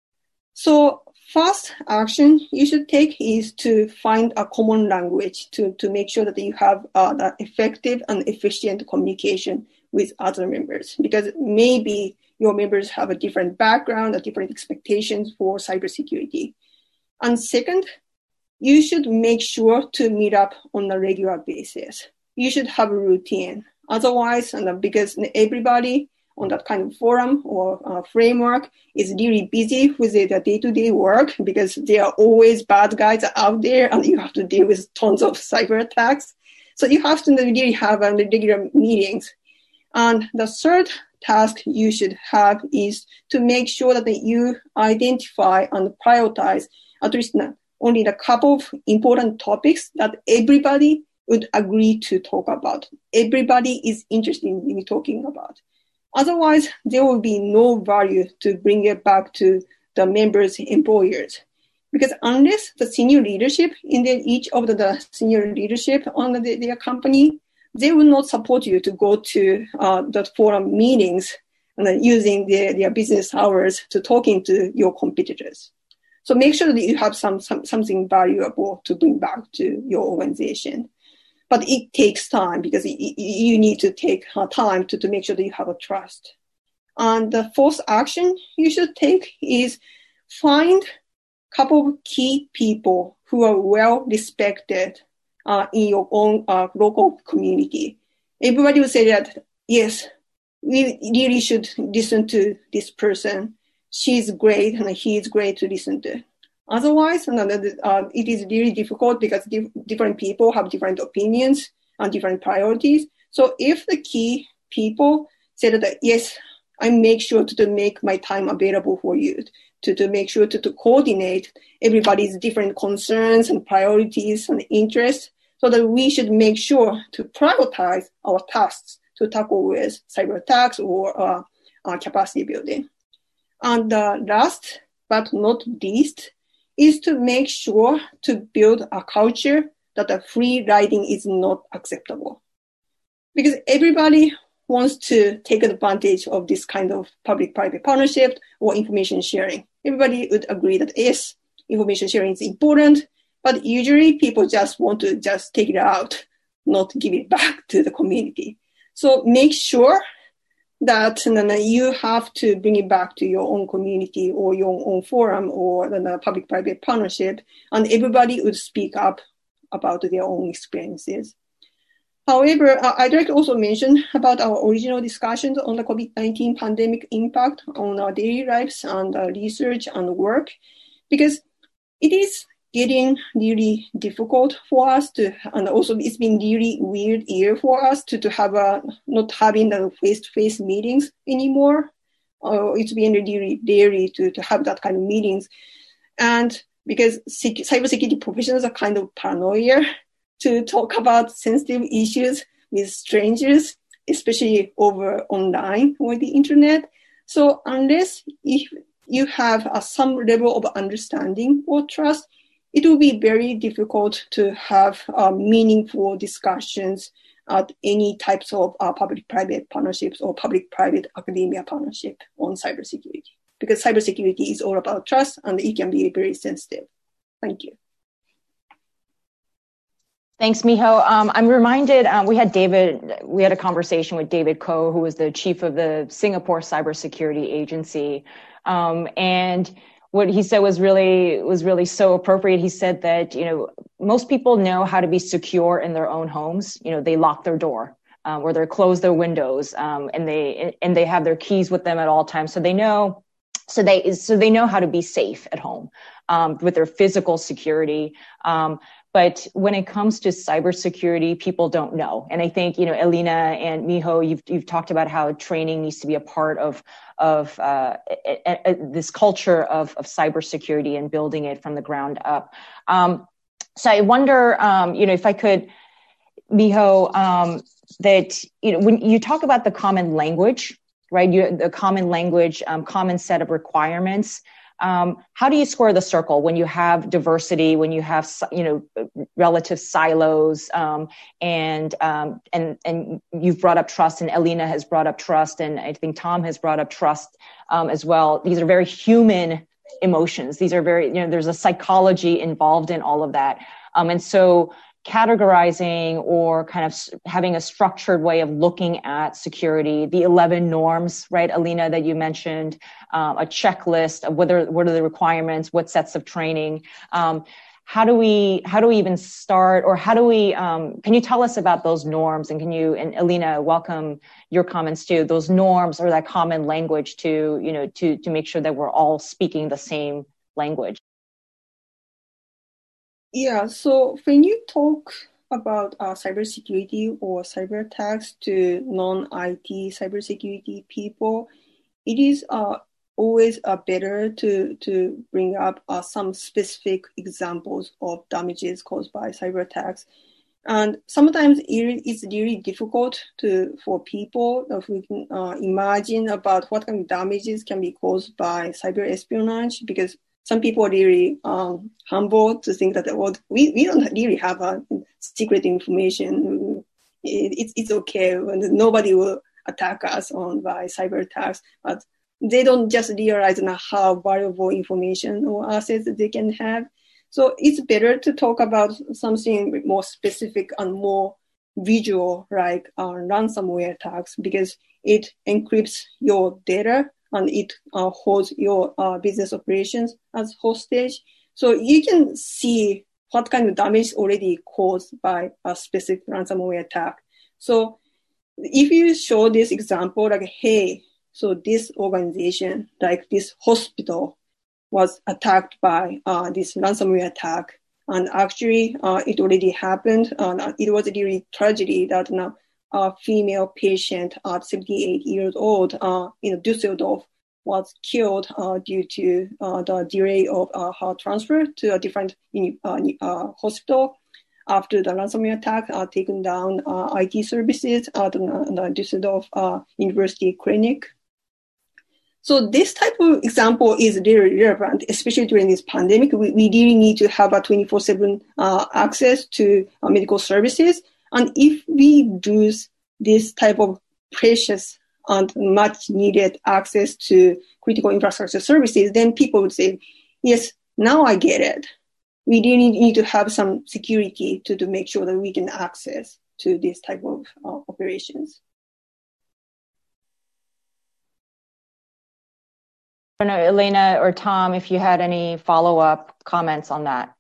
So first action you should take is to find a common language to make sure that you have the effective and efficient communication with other members, because maybe your members have a different background, a different expectations for cybersecurity. And second, you should make sure to meet up on a regular basis. You should have a routine. Otherwise, because everybody on that kind of forum or framework is really busy with their day-to-day work, because there are always bad guys out there and you have to deal with tons of cyber attacks. So you have to really have regular meetings. And the third task you should have is to make sure that you identify and prioritize at least only a couple of important topics that everybody would agree to talk about. Everybody is interested in talking about. Otherwise, there will be no value to bring it back to the members' employers. Because unless the senior leadership in each of the senior leadership on their company, they will not support you to go to the forum meetings and using their business hours to talking to your competitors. So make sure that you have something valuable to bring back to your organization. But it takes time because you need to take time to make sure that you have a trust. And the fourth action you should take is find a couple of key people who are well respected in your own local community. Everybody will say that, yes, we really should listen to this person. She's great and he is great to listen to. Otherwise, it is really difficult because different people have different opinions and different priorities. So if the key people say that, yes, I make sure to make my time available for you, to make sure to coordinate everybody's different concerns and priorities and interests, so that we should make sure to prioritize our tasks to tackle with cyber attacks or capacity building. And last but not least is to make sure to build a culture that free riding is not acceptable. Because everybody wants to take advantage of this kind of public-private partnership or information sharing. Everybody would agree that yes, information sharing is important, but usually people just want to just take it out, not give it back to the community. So make sure that you have to bring it back to your own community or your own forum or the public-private partnership, and everybody would speak up about their own experiences. However, I'd like to also mention about our original discussions on the COVID-19 pandemic impact on our daily lives and research and work, because it is getting really difficult for us to, and also it's been really weird year for us to have not having the face-to-face meetings anymore. It's been really daily to have that kind of meetings. And because cybersecurity professionals are kind of paranoia to talk about sensitive issues with strangers, especially over online or the internet. So unless if you have some level of understanding or trust, it will be very difficult to have meaningful discussions at any types of public-private partnerships or public-private academia partnership on cybersecurity. Because cybersecurity is all about trust and it can be very sensitive. Thank you. Thanks, Miho. I'm reminded we had a conversation with David Koh, who was the chief of the Singapore Cybersecurity Agency, and what he said was really so appropriate. He said that most people know how to be secure in their own homes. They lock their door or they close their windows, and they have their keys with them at all times, so they know. So they know how to be safe at home with their physical security. But when it comes to cybersecurity, people don't know. And I think, Elina and Miho, you've talked about how training needs to be a part of this culture of cybersecurity and building it from the ground up. So I wonder, if I could, Miho, that, when you talk about the common language, right? The common language, common set of requirements. How do you square the circle when you have diversity, when you have, relative silos, and you've brought up trust, and Elina has brought up trust, and I think Tom has brought up trust as well. These are very human emotions. These are very, there's a psychology involved in all of that. And so categorizing or kind of having a structured way of looking at security, the 11 norms, right, Elina, that you mentioned, a checklist of what are the requirements, what sets of training. How do we even start, or can you tell us about those norms? And and Elina, welcome your comments too, those norms or that common language to make sure that we're all speaking the same language. Yeah, so when you talk about cybersecurity or cyber attacks to non-IT cybersecurity people, it is always better to bring up some specific examples of damages caused by cyber attacks. And sometimes it's really difficult for people if we can imagine about what kind of damages can be caused by cyber espionage, because some people are really humble to think that we don't really have secret information. It's okay when nobody will attack us by cyber attacks, but they don't just realize how valuable information or assets they can have. So it's better to talk about something more specific and more visual, like ransomware attacks, because it encrypts your data and it holds your business operations as hostage. So you can see what kind of damage already caused by a specific ransomware attack. So if you show this example, like, hey, so this organization, like this hospital, was attacked by this ransomware attack, and actually it already happened, and it was a really tragedy that a female patient at 78 years old in Düsseldorf was killed due to the delay of her transfer to a different hospital after the ransomware attack taken down IT services at the Düsseldorf University Clinic. So this type of example is very relevant, especially during this pandemic. We really need to have a 24/7 access to medical services. And if we lose this type of precious and much needed access to critical infrastructure services, then people would say, yes, now I get it. We really need to have some security to make sure that we can access to this type of operations. I don't know, Elena or Tom, if you had any follow-up comments on that.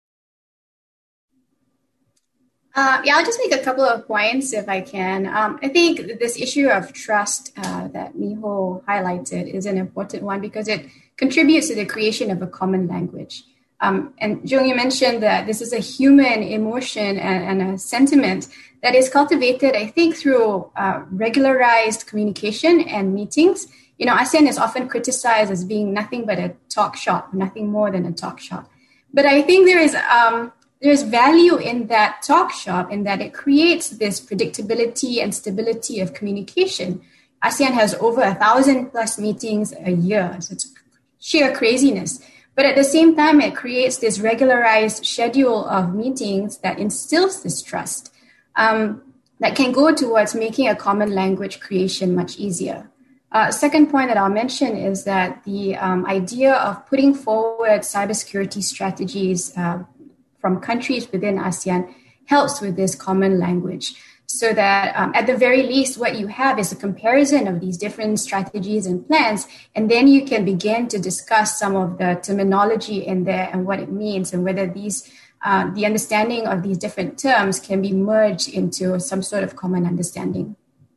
Yeah, I'll just make a couple of points if I can. I think this issue of trust that Miho highlighted is an important one because it contributes to the creation of a common language. And Jung, you mentioned that this is a human emotion and a sentiment that is cultivated, I think, through regularized communication and meetings. You know, ASEAN is often criticized as being nothing but a talk shop, nothing more than a talk shop. But I think there's value in that talk shop in that it creates this predictability and stability of communication. ASEAN has over 1,000+ meetings a year, so it's sheer craziness. But at the same time, it creates this regularized schedule of meetings that instills this trust that can go towards making a common language creation much easier. Second point that I'll mention is that the idea of putting forward cybersecurity strategies from countries within ASEAN helps with this common language so that at the very least, what you have is a comparison of these different strategies and plans, and then you can begin to discuss some of the terminology in there and what it means and whether these the understanding of these different terms can be merged into some sort of common understanding.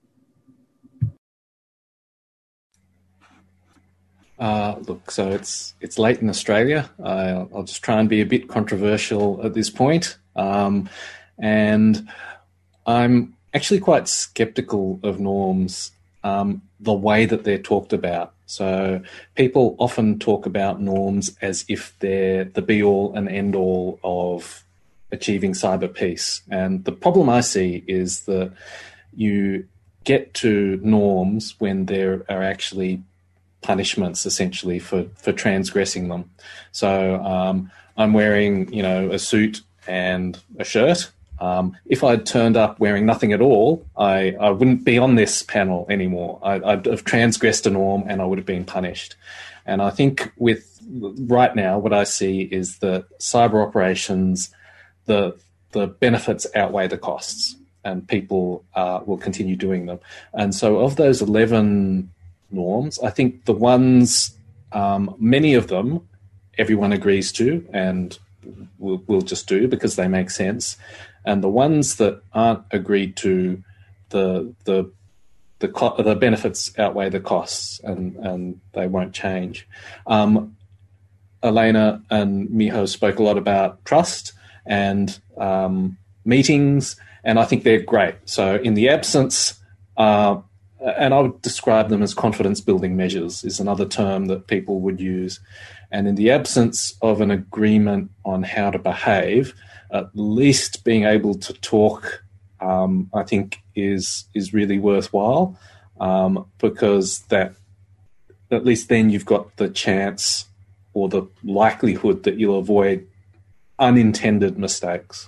Look, so it's late in Australia. I'll just try and be a bit controversial at this point. And I'm actually quite skeptical of norms, the way that they're talked about. So people often talk about norms as if they're the be-all and end-all of achieving cyber peace. And the problem I see is that you get to norms when there are actually punishments essentially for transgressing them. So I'm wearing, a suit and a shirt. If I'd turned up wearing nothing at all, I wouldn't be on this panel anymore. I'd have transgressed a norm and I would have been punished. And I think with right now, what I see is that cyber operations, the benefits outweigh the costs, and people will continue doing them. And so of those 11 norms, I think the ones, many of them, everyone agrees to and will just do because they make sense. And the ones that aren't agreed to, the benefits outweigh the costs, and they won't change. Elena and Miho spoke a lot about trust and meetings, and I think they're great. So in the absence, and I would describe them as confidence-building measures is another term that people would use. And in the absence of an agreement on how to behave, at least being able to talk, I think, is really worthwhile, because that at least then you've got the chance or the likelihood that you'll avoid unintended mistakes.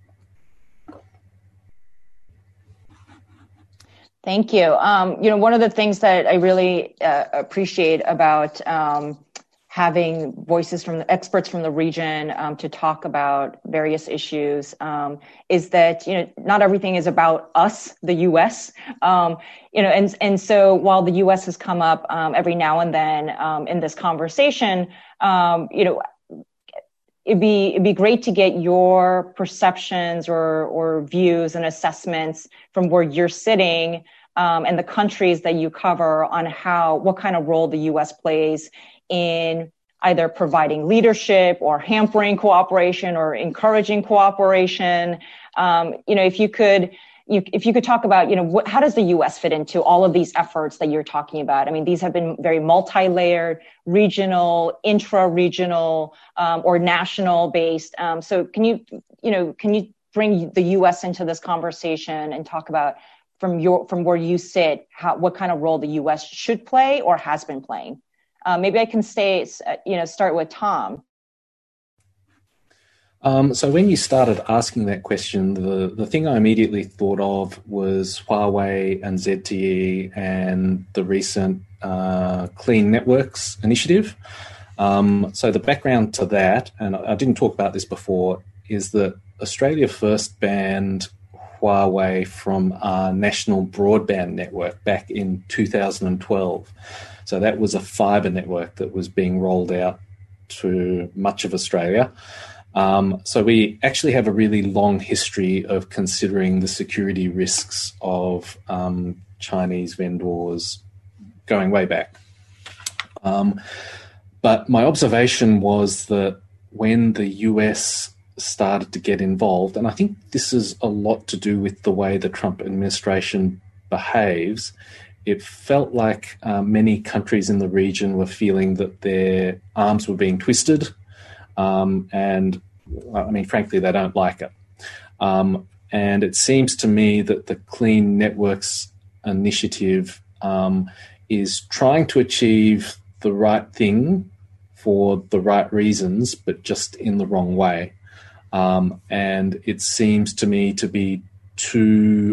Thank you. One of the things that I really appreciate about having voices from the experts from the region to talk about various issues is that, not everything is about us, the U.S. And so while the U.S. has come up every now and then in this conversation, it'd be great to get your perceptions or views and assessments from where you're sitting and the countries that you cover on what kind of role the U.S. plays in either providing leadership or hampering cooperation or encouraging cooperation. If you could, if you could talk about, how does the U.S. fit into all of these efforts that you're talking about? I mean, these have been very multi-layered, regional, intra-regional, or national based. So can you bring the U.S. into this conversation and talk about from where you sit, what kind of role the U.S. should play or has been playing? Maybe I can start with Tom. So when you started asking that question, the thing I immediately thought of was Huawei and ZTE and the recent Clean Networks initiative. So the background to that, and I didn't talk about this before, is that Australia first banned Huawei from our national broadband network back in 2012. So that was a fibre network that was being rolled out to much of Australia. So we actually have a really long history of considering the security risks of Chinese vendors going way back. But my observation was that when the US started to get involved, and I think this is a lot to do with the way the Trump administration behaves, it felt like many countries in the region were feeling that their arms were being twisted. And I mean, frankly, they don't like it. And it seems to me that the Clean Networks initiative is trying to achieve the right thing for the right reasons, but just in the wrong way. And it seems to me to be too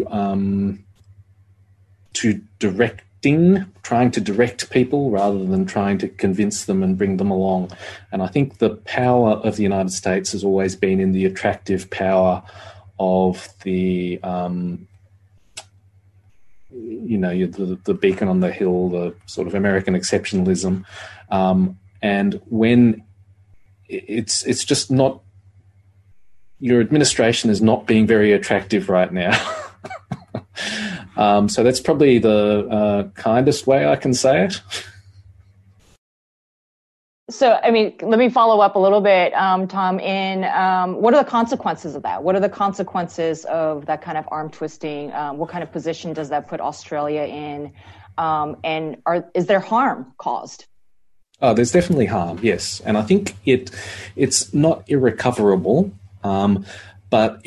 trying to direct people rather than trying to convince them and bring them along. And I think the power of the United States has always been in the attractive power of the beacon on the hill, the sort of American exceptionalism. And when it's just not, your administration is not being very attractive right now. So that's probably the kindest way I can say it. So, I mean, let me follow up a little bit, Tom, what are the consequences of that? What are the consequences of that kind of arm twisting? What kind of position does that put Australia in? And is there harm caused? Oh, there's definitely harm, yes. And I think it's not irrecoverable, but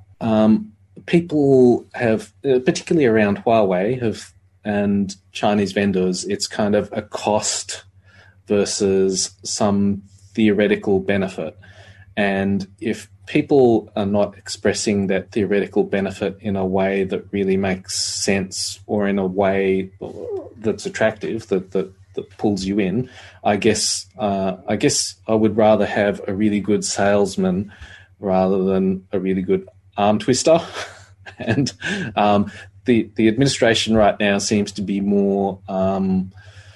people have, particularly around Huawei and Chinese vendors, it's kind of a cost versus some theoretical benefit. And if people are not expressing that theoretical benefit in a way that really makes sense or in a way that's attractive, that pulls you in, I guess I would rather have a really good salesman rather than a really good arm twister. And the administration right now seems to be more, come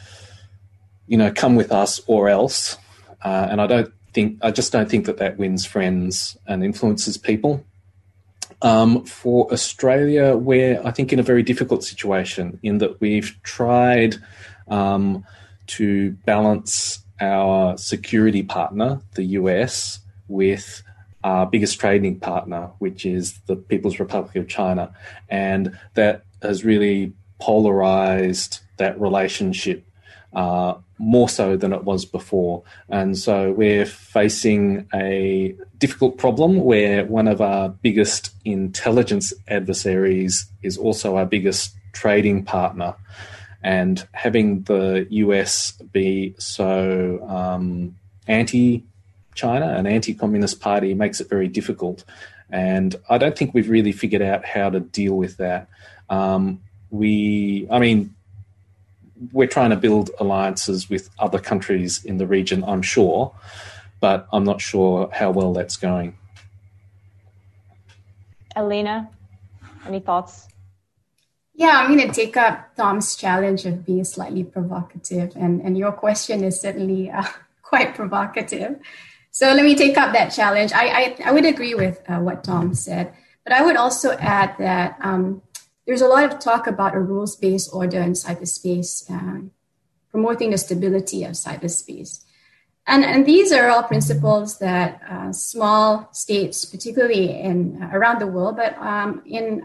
with us or else. And I just don't think that wins friends and influences people. For Australia, we're, I think, in a very difficult situation in that we've tried to balance our security partner, the US, with our biggest trading partner, which is the People's Republic of China. And that has really polarized that relationship more so than it was before. And so we're facing a difficult problem where one of our biggest intelligence adversaries is also our biggest trading partner. And having the US be so anti-China, an anti-communist party, makes it very difficult. And I don't think we've really figured out how to deal with that. We're trying to build alliances with other countries in the region, I'm sure, but I'm not sure how well that's going. Alina, any thoughts? Yeah, I'm going to take up Tom's challenge of being slightly provocative, and your question is certainly quite provocative. So let me take up that challenge. I would agree with what Tom said, but I would also add that there's a lot of talk about a rules-based order in cyberspace, promoting the stability of cyberspace. And these are all principles that small states, particularly around the world, but in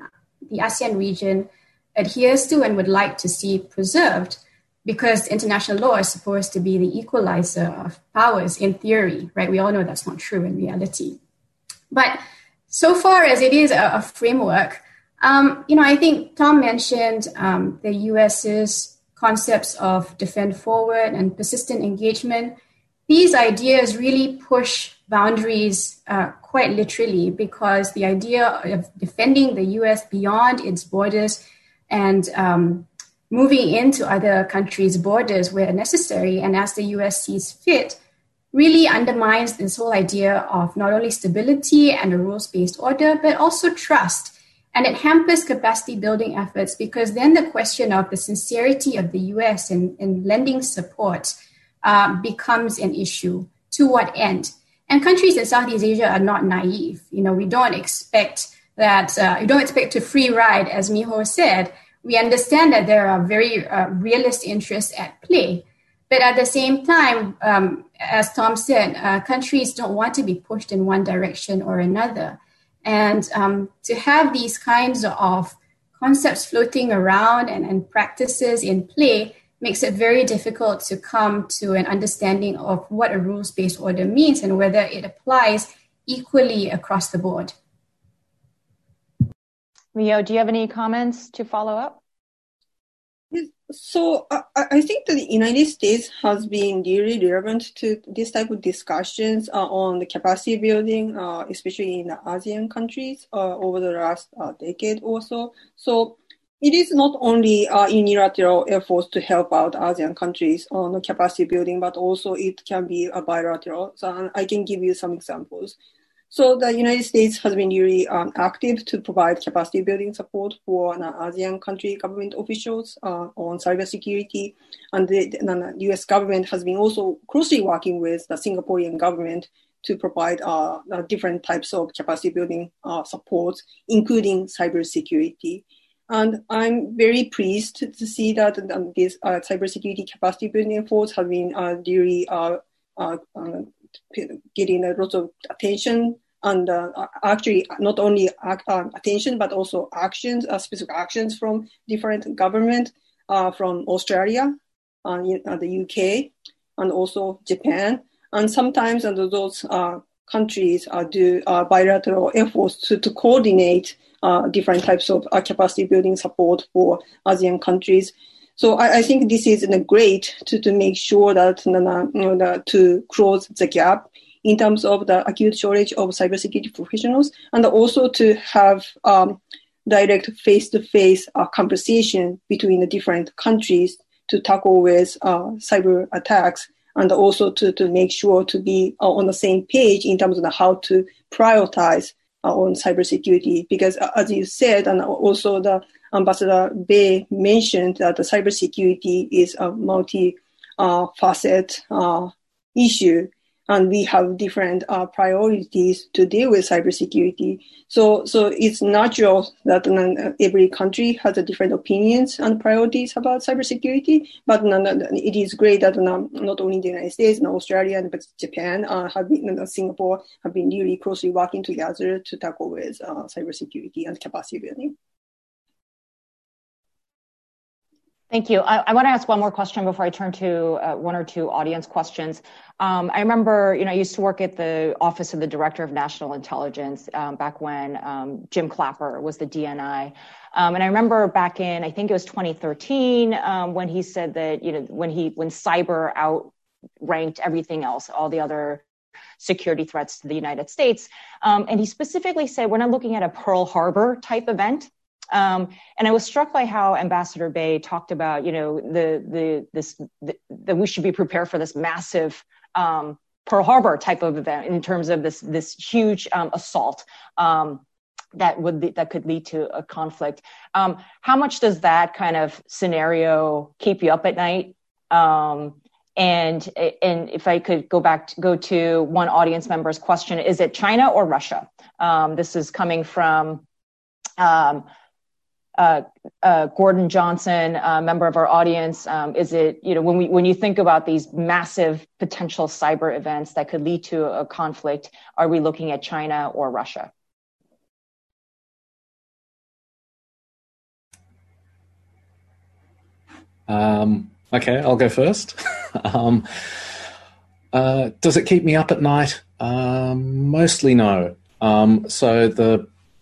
the ASEAN region adheres to and would like to see preserved, because international law is supposed to be the equalizer of powers in theory, right? We all know that's not true in reality. But so far as it is a framework, I think Tom mentioned the US's concepts of defend forward and persistent engagement. These ideas really push boundaries quite literally, because the idea of defending the US beyond its borders and moving into other countries' borders where necessary and as the US sees fit really undermines this whole idea of not only stability and a rules-based order, but also trust. And it hampers capacity building efforts, because then the question of the sincerity of the US in lending support becomes an issue. To what end? And countries in Southeast Asia are not naive. We don't expect that, you don't expect a free ride, as Miho said. We understand that there are very realist interests at play. But at the same time, as Tom said, countries don't want to be pushed in one direction or another. And to have these kinds of concepts floating around and practices in play makes it very difficult to come to an understanding of what a rules-based order means and whether it applies equally across the board. Mio, do you have any comments to follow up? So I think that the United States has been really relevant to this type of discussions on the capacity building, especially in the ASEAN countries over the last decade or so. So it is not only unilateral efforts to help out ASEAN countries on the capacity building, but also it can be a bilateral. So I can give you some examples. So the United States has been really active to provide capacity building support for ASEAN country government officials on cybersecurity. And the US government has been also closely working with the Singaporean government to provide different types of capacity building support, including cybersecurity. And I'm very pleased to see that these cybersecurity capacity building efforts have been really getting a lot of attention and actually not only attention, but also actions, specific actions from different government, from Australia, the UK, and also Japan. And sometimes those countries do bilateral efforts to coordinate different types of capacity building support for ASEAN countries. So I think this is great to make sure that to close the gap in terms of the acute shortage of cybersecurity professionals, and also to have direct face-to-face conversation between the different countries to tackle with cyber attacks, and also to make sure to be on the same page in terms of how to prioritize on cybersecurity. Because as you said, and also the Ambassador Bae mentioned, that the cybersecurity is a multi-facet issue, and we have different priorities to deal with cybersecurity. So it's natural that every country has a different opinions and priorities about cybersecurity, but it is great that not only the United States and Australia, but Japan, Singapore have been really closely working together to tackle with cybersecurity and capacity building. Thank you. I want to ask one more question before I turn to one or two audience questions. I remember, I used to work at the Office of the Director of National Intelligence back when Jim Clapper was the DNI. And I remember back in, I think it was 2013, when he said that, when cyber outranked everything else, all the other security threats to the United States. And he specifically said, we're not looking at a Pearl Harbor type event. And I was struck by how Ambassador Bae talked about, that we should be prepared for this massive Pearl Harbor type of event in terms of this huge assault that could lead to a conflict. How much does that kind of scenario keep you up at night? And if I could go to one audience member's question, is it China or Russia? This is coming from Gordon Johnson, member of our audience. Is it, when you think about these massive potential cyber events that could lead to a conflict, are we looking at China or Russia? Okay, I'll go first. Does it keep me up at night? Mostly no. So the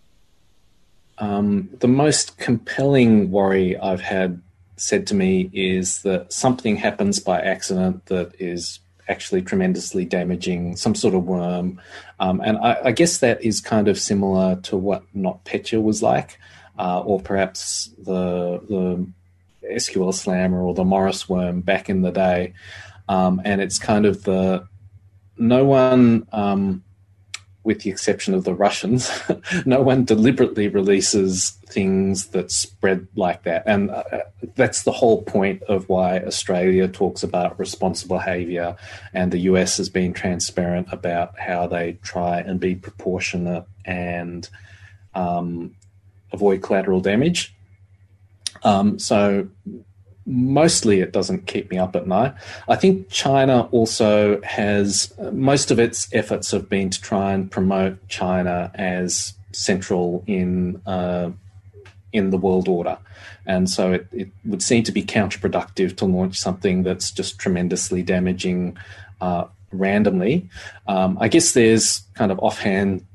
most compelling worry I've had said to me is that something happens by accident that is actually tremendously damaging, some sort of worm. And I guess that is kind of similar to what NotPetya was like, or perhaps the SQL Slammer or the Morris worm back in the day. And it's kind of no one, with the exception of the Russians, no one deliberately releases things that spread like that. And that's the whole point of why Australia talks about responsible behaviour, and the US has been transparent about how they try and be proportionate and avoid collateral damage. So mostly it doesn't keep me up at night. I think China also has, most of its efforts have been to try and promote China as central in the world order. And so it would seem to be counterproductive to launch something that's just tremendously damaging randomly. I guess there's kind of offhand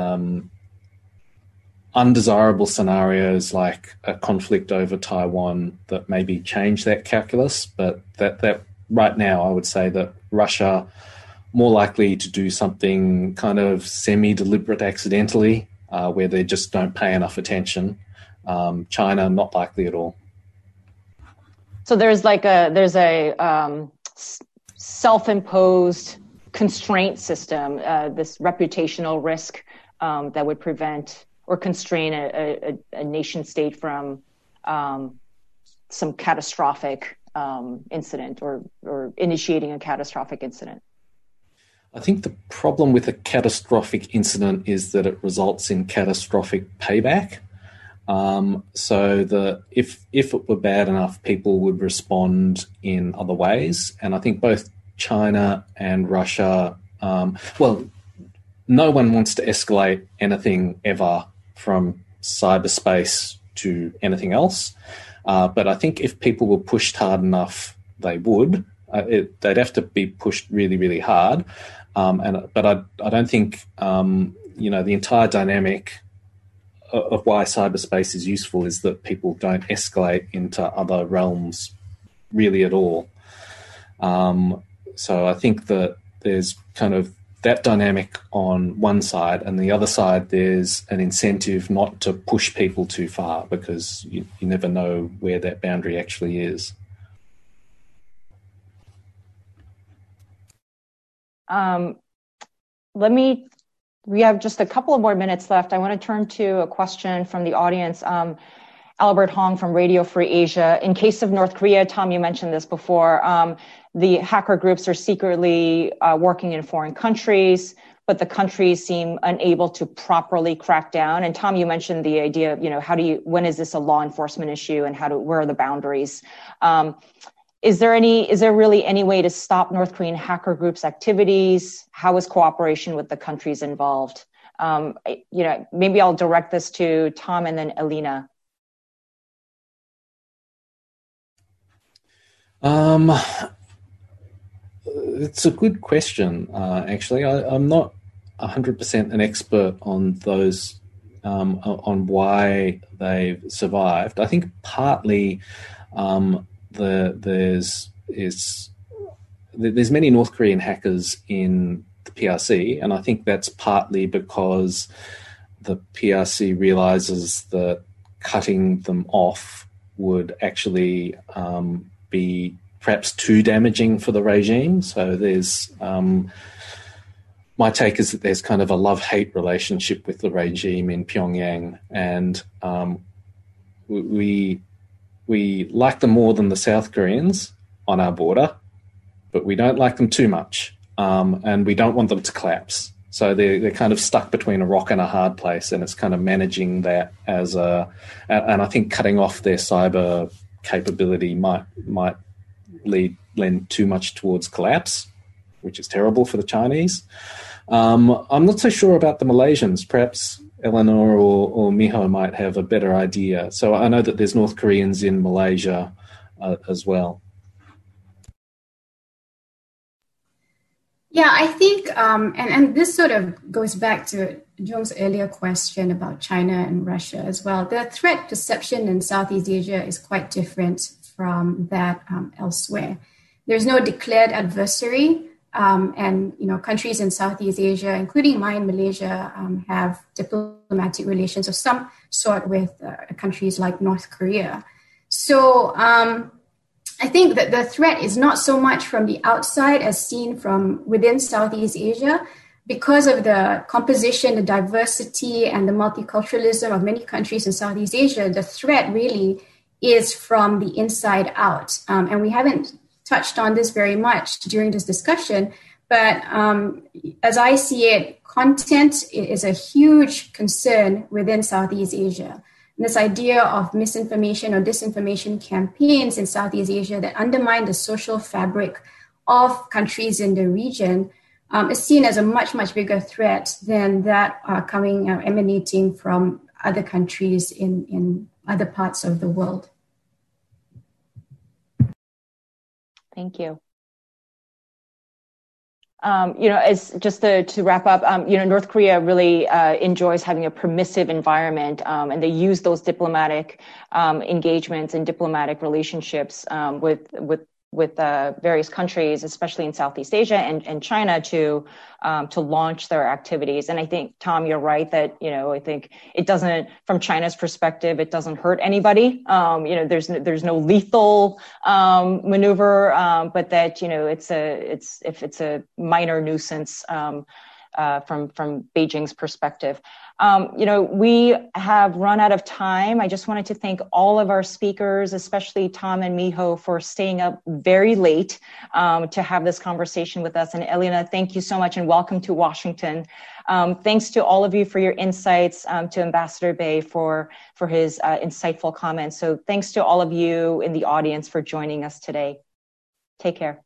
undesirable scenarios like a conflict over Taiwan that maybe change that calculus, but that right now I would say that Russia more likely to do something kind of semi-deliberate accidentally, where they just don't pay enough attention. China, not likely at all. So there's a self-imposed constraint system, this reputational risk that would prevent or constrain a nation state from some catastrophic incident or initiating a catastrophic incident. I think the problem with a catastrophic incident is that it results in catastrophic payback. So if it were bad enough, people would respond in other ways. And I think both China and Russia, no one wants to escalate anything ever from cyberspace to anything else. But I think if people were pushed hard enough, they would. They'd have to be pushed really, really hard. But I don't think, the entire dynamic of why cyberspace is useful is that people don't escalate into other realms really at all. So I think that there's kind of that dynamic on one side, and the other side there's an incentive not to push people too far because you never know where that boundary actually is. We have just a couple of more minutes left. I want to turn to a question from the audience. Albert Hong from Radio Free Asia. In case of North Korea, Tom, you mentioned this before, the hacker groups are secretly working in foreign countries, but the countries seem unable to properly crack down. And Tom, you mentioned the idea of, when is this a law enforcement issue and where are the boundaries? Is there really any way to stop North Korean hacker groups' activities? How is cooperation with the countries involved? Maybe I'll direct this to Tom and then Elina. It's a good question, actually. I'm not 100% an expert on those, on why they've survived. I think partly there's many North Korean hackers in the PRC, and I think that's partly because the PRC realizes that cutting them off would actually be perhaps too damaging for the regime. So there's my take is that there's kind of a love-hate relationship with the regime in Pyongyang, and we like them more than the South Koreans on our border, but we don't like them too much, and we don't want them to collapse. So they're kind of stuck between a rock and a hard place, and it's kind of managing that and I think cutting off their cyber capability might lend too much towards collapse, which is terrible for the Chinese. I'm not so sure about the Malaysians. Perhaps Eleanor or Miho might have a better idea. So I know that there's North Koreans in Malaysia, as well. Yeah, I think, and this sort of goes back to Jung's earlier question about China and Russia as well. The threat perception in Southeast Asia is quite different from that elsewhere. There's no declared adversary, and countries in Southeast Asia, including mine, Malaysia, have diplomatic relations of some sort with countries like North Korea. So I think that the threat is not so much from the outside as seen from within Southeast Asia. Because of the composition, the diversity, and the multiculturalism of many countries in Southeast Asia, the threat really is from the inside out. And we haven't touched on this very much during this discussion, but as I see it, content is a huge concern within Southeast Asia. And this idea of misinformation or disinformation campaigns in Southeast Asia that undermine the social fabric of countries in the region is seen as a much, much bigger threat than that emanating from other countries in other parts of the world. Thank you. As just to wrap up, North Korea really enjoys having a permissive environment, and they use those diplomatic engagements and diplomatic relationships with various countries, especially in Southeast Asia and China, to launch their activities. And I think, Tom, you're right that I think it doesn't, from China's perspective, it doesn't hurt anybody. There's no lethal maneuver, but that if it's a minor nuisance from Beijing's perspective. We have run out of time. I just wanted to thank all of our speakers, especially Tom and Miho, for staying up very late to have this conversation with us. And Elina, thank you so much and welcome to Washington. Thanks to all of you for your insights, to Ambassador Bay for his insightful comments. So thanks to all of you in the audience for joining us today. Take care.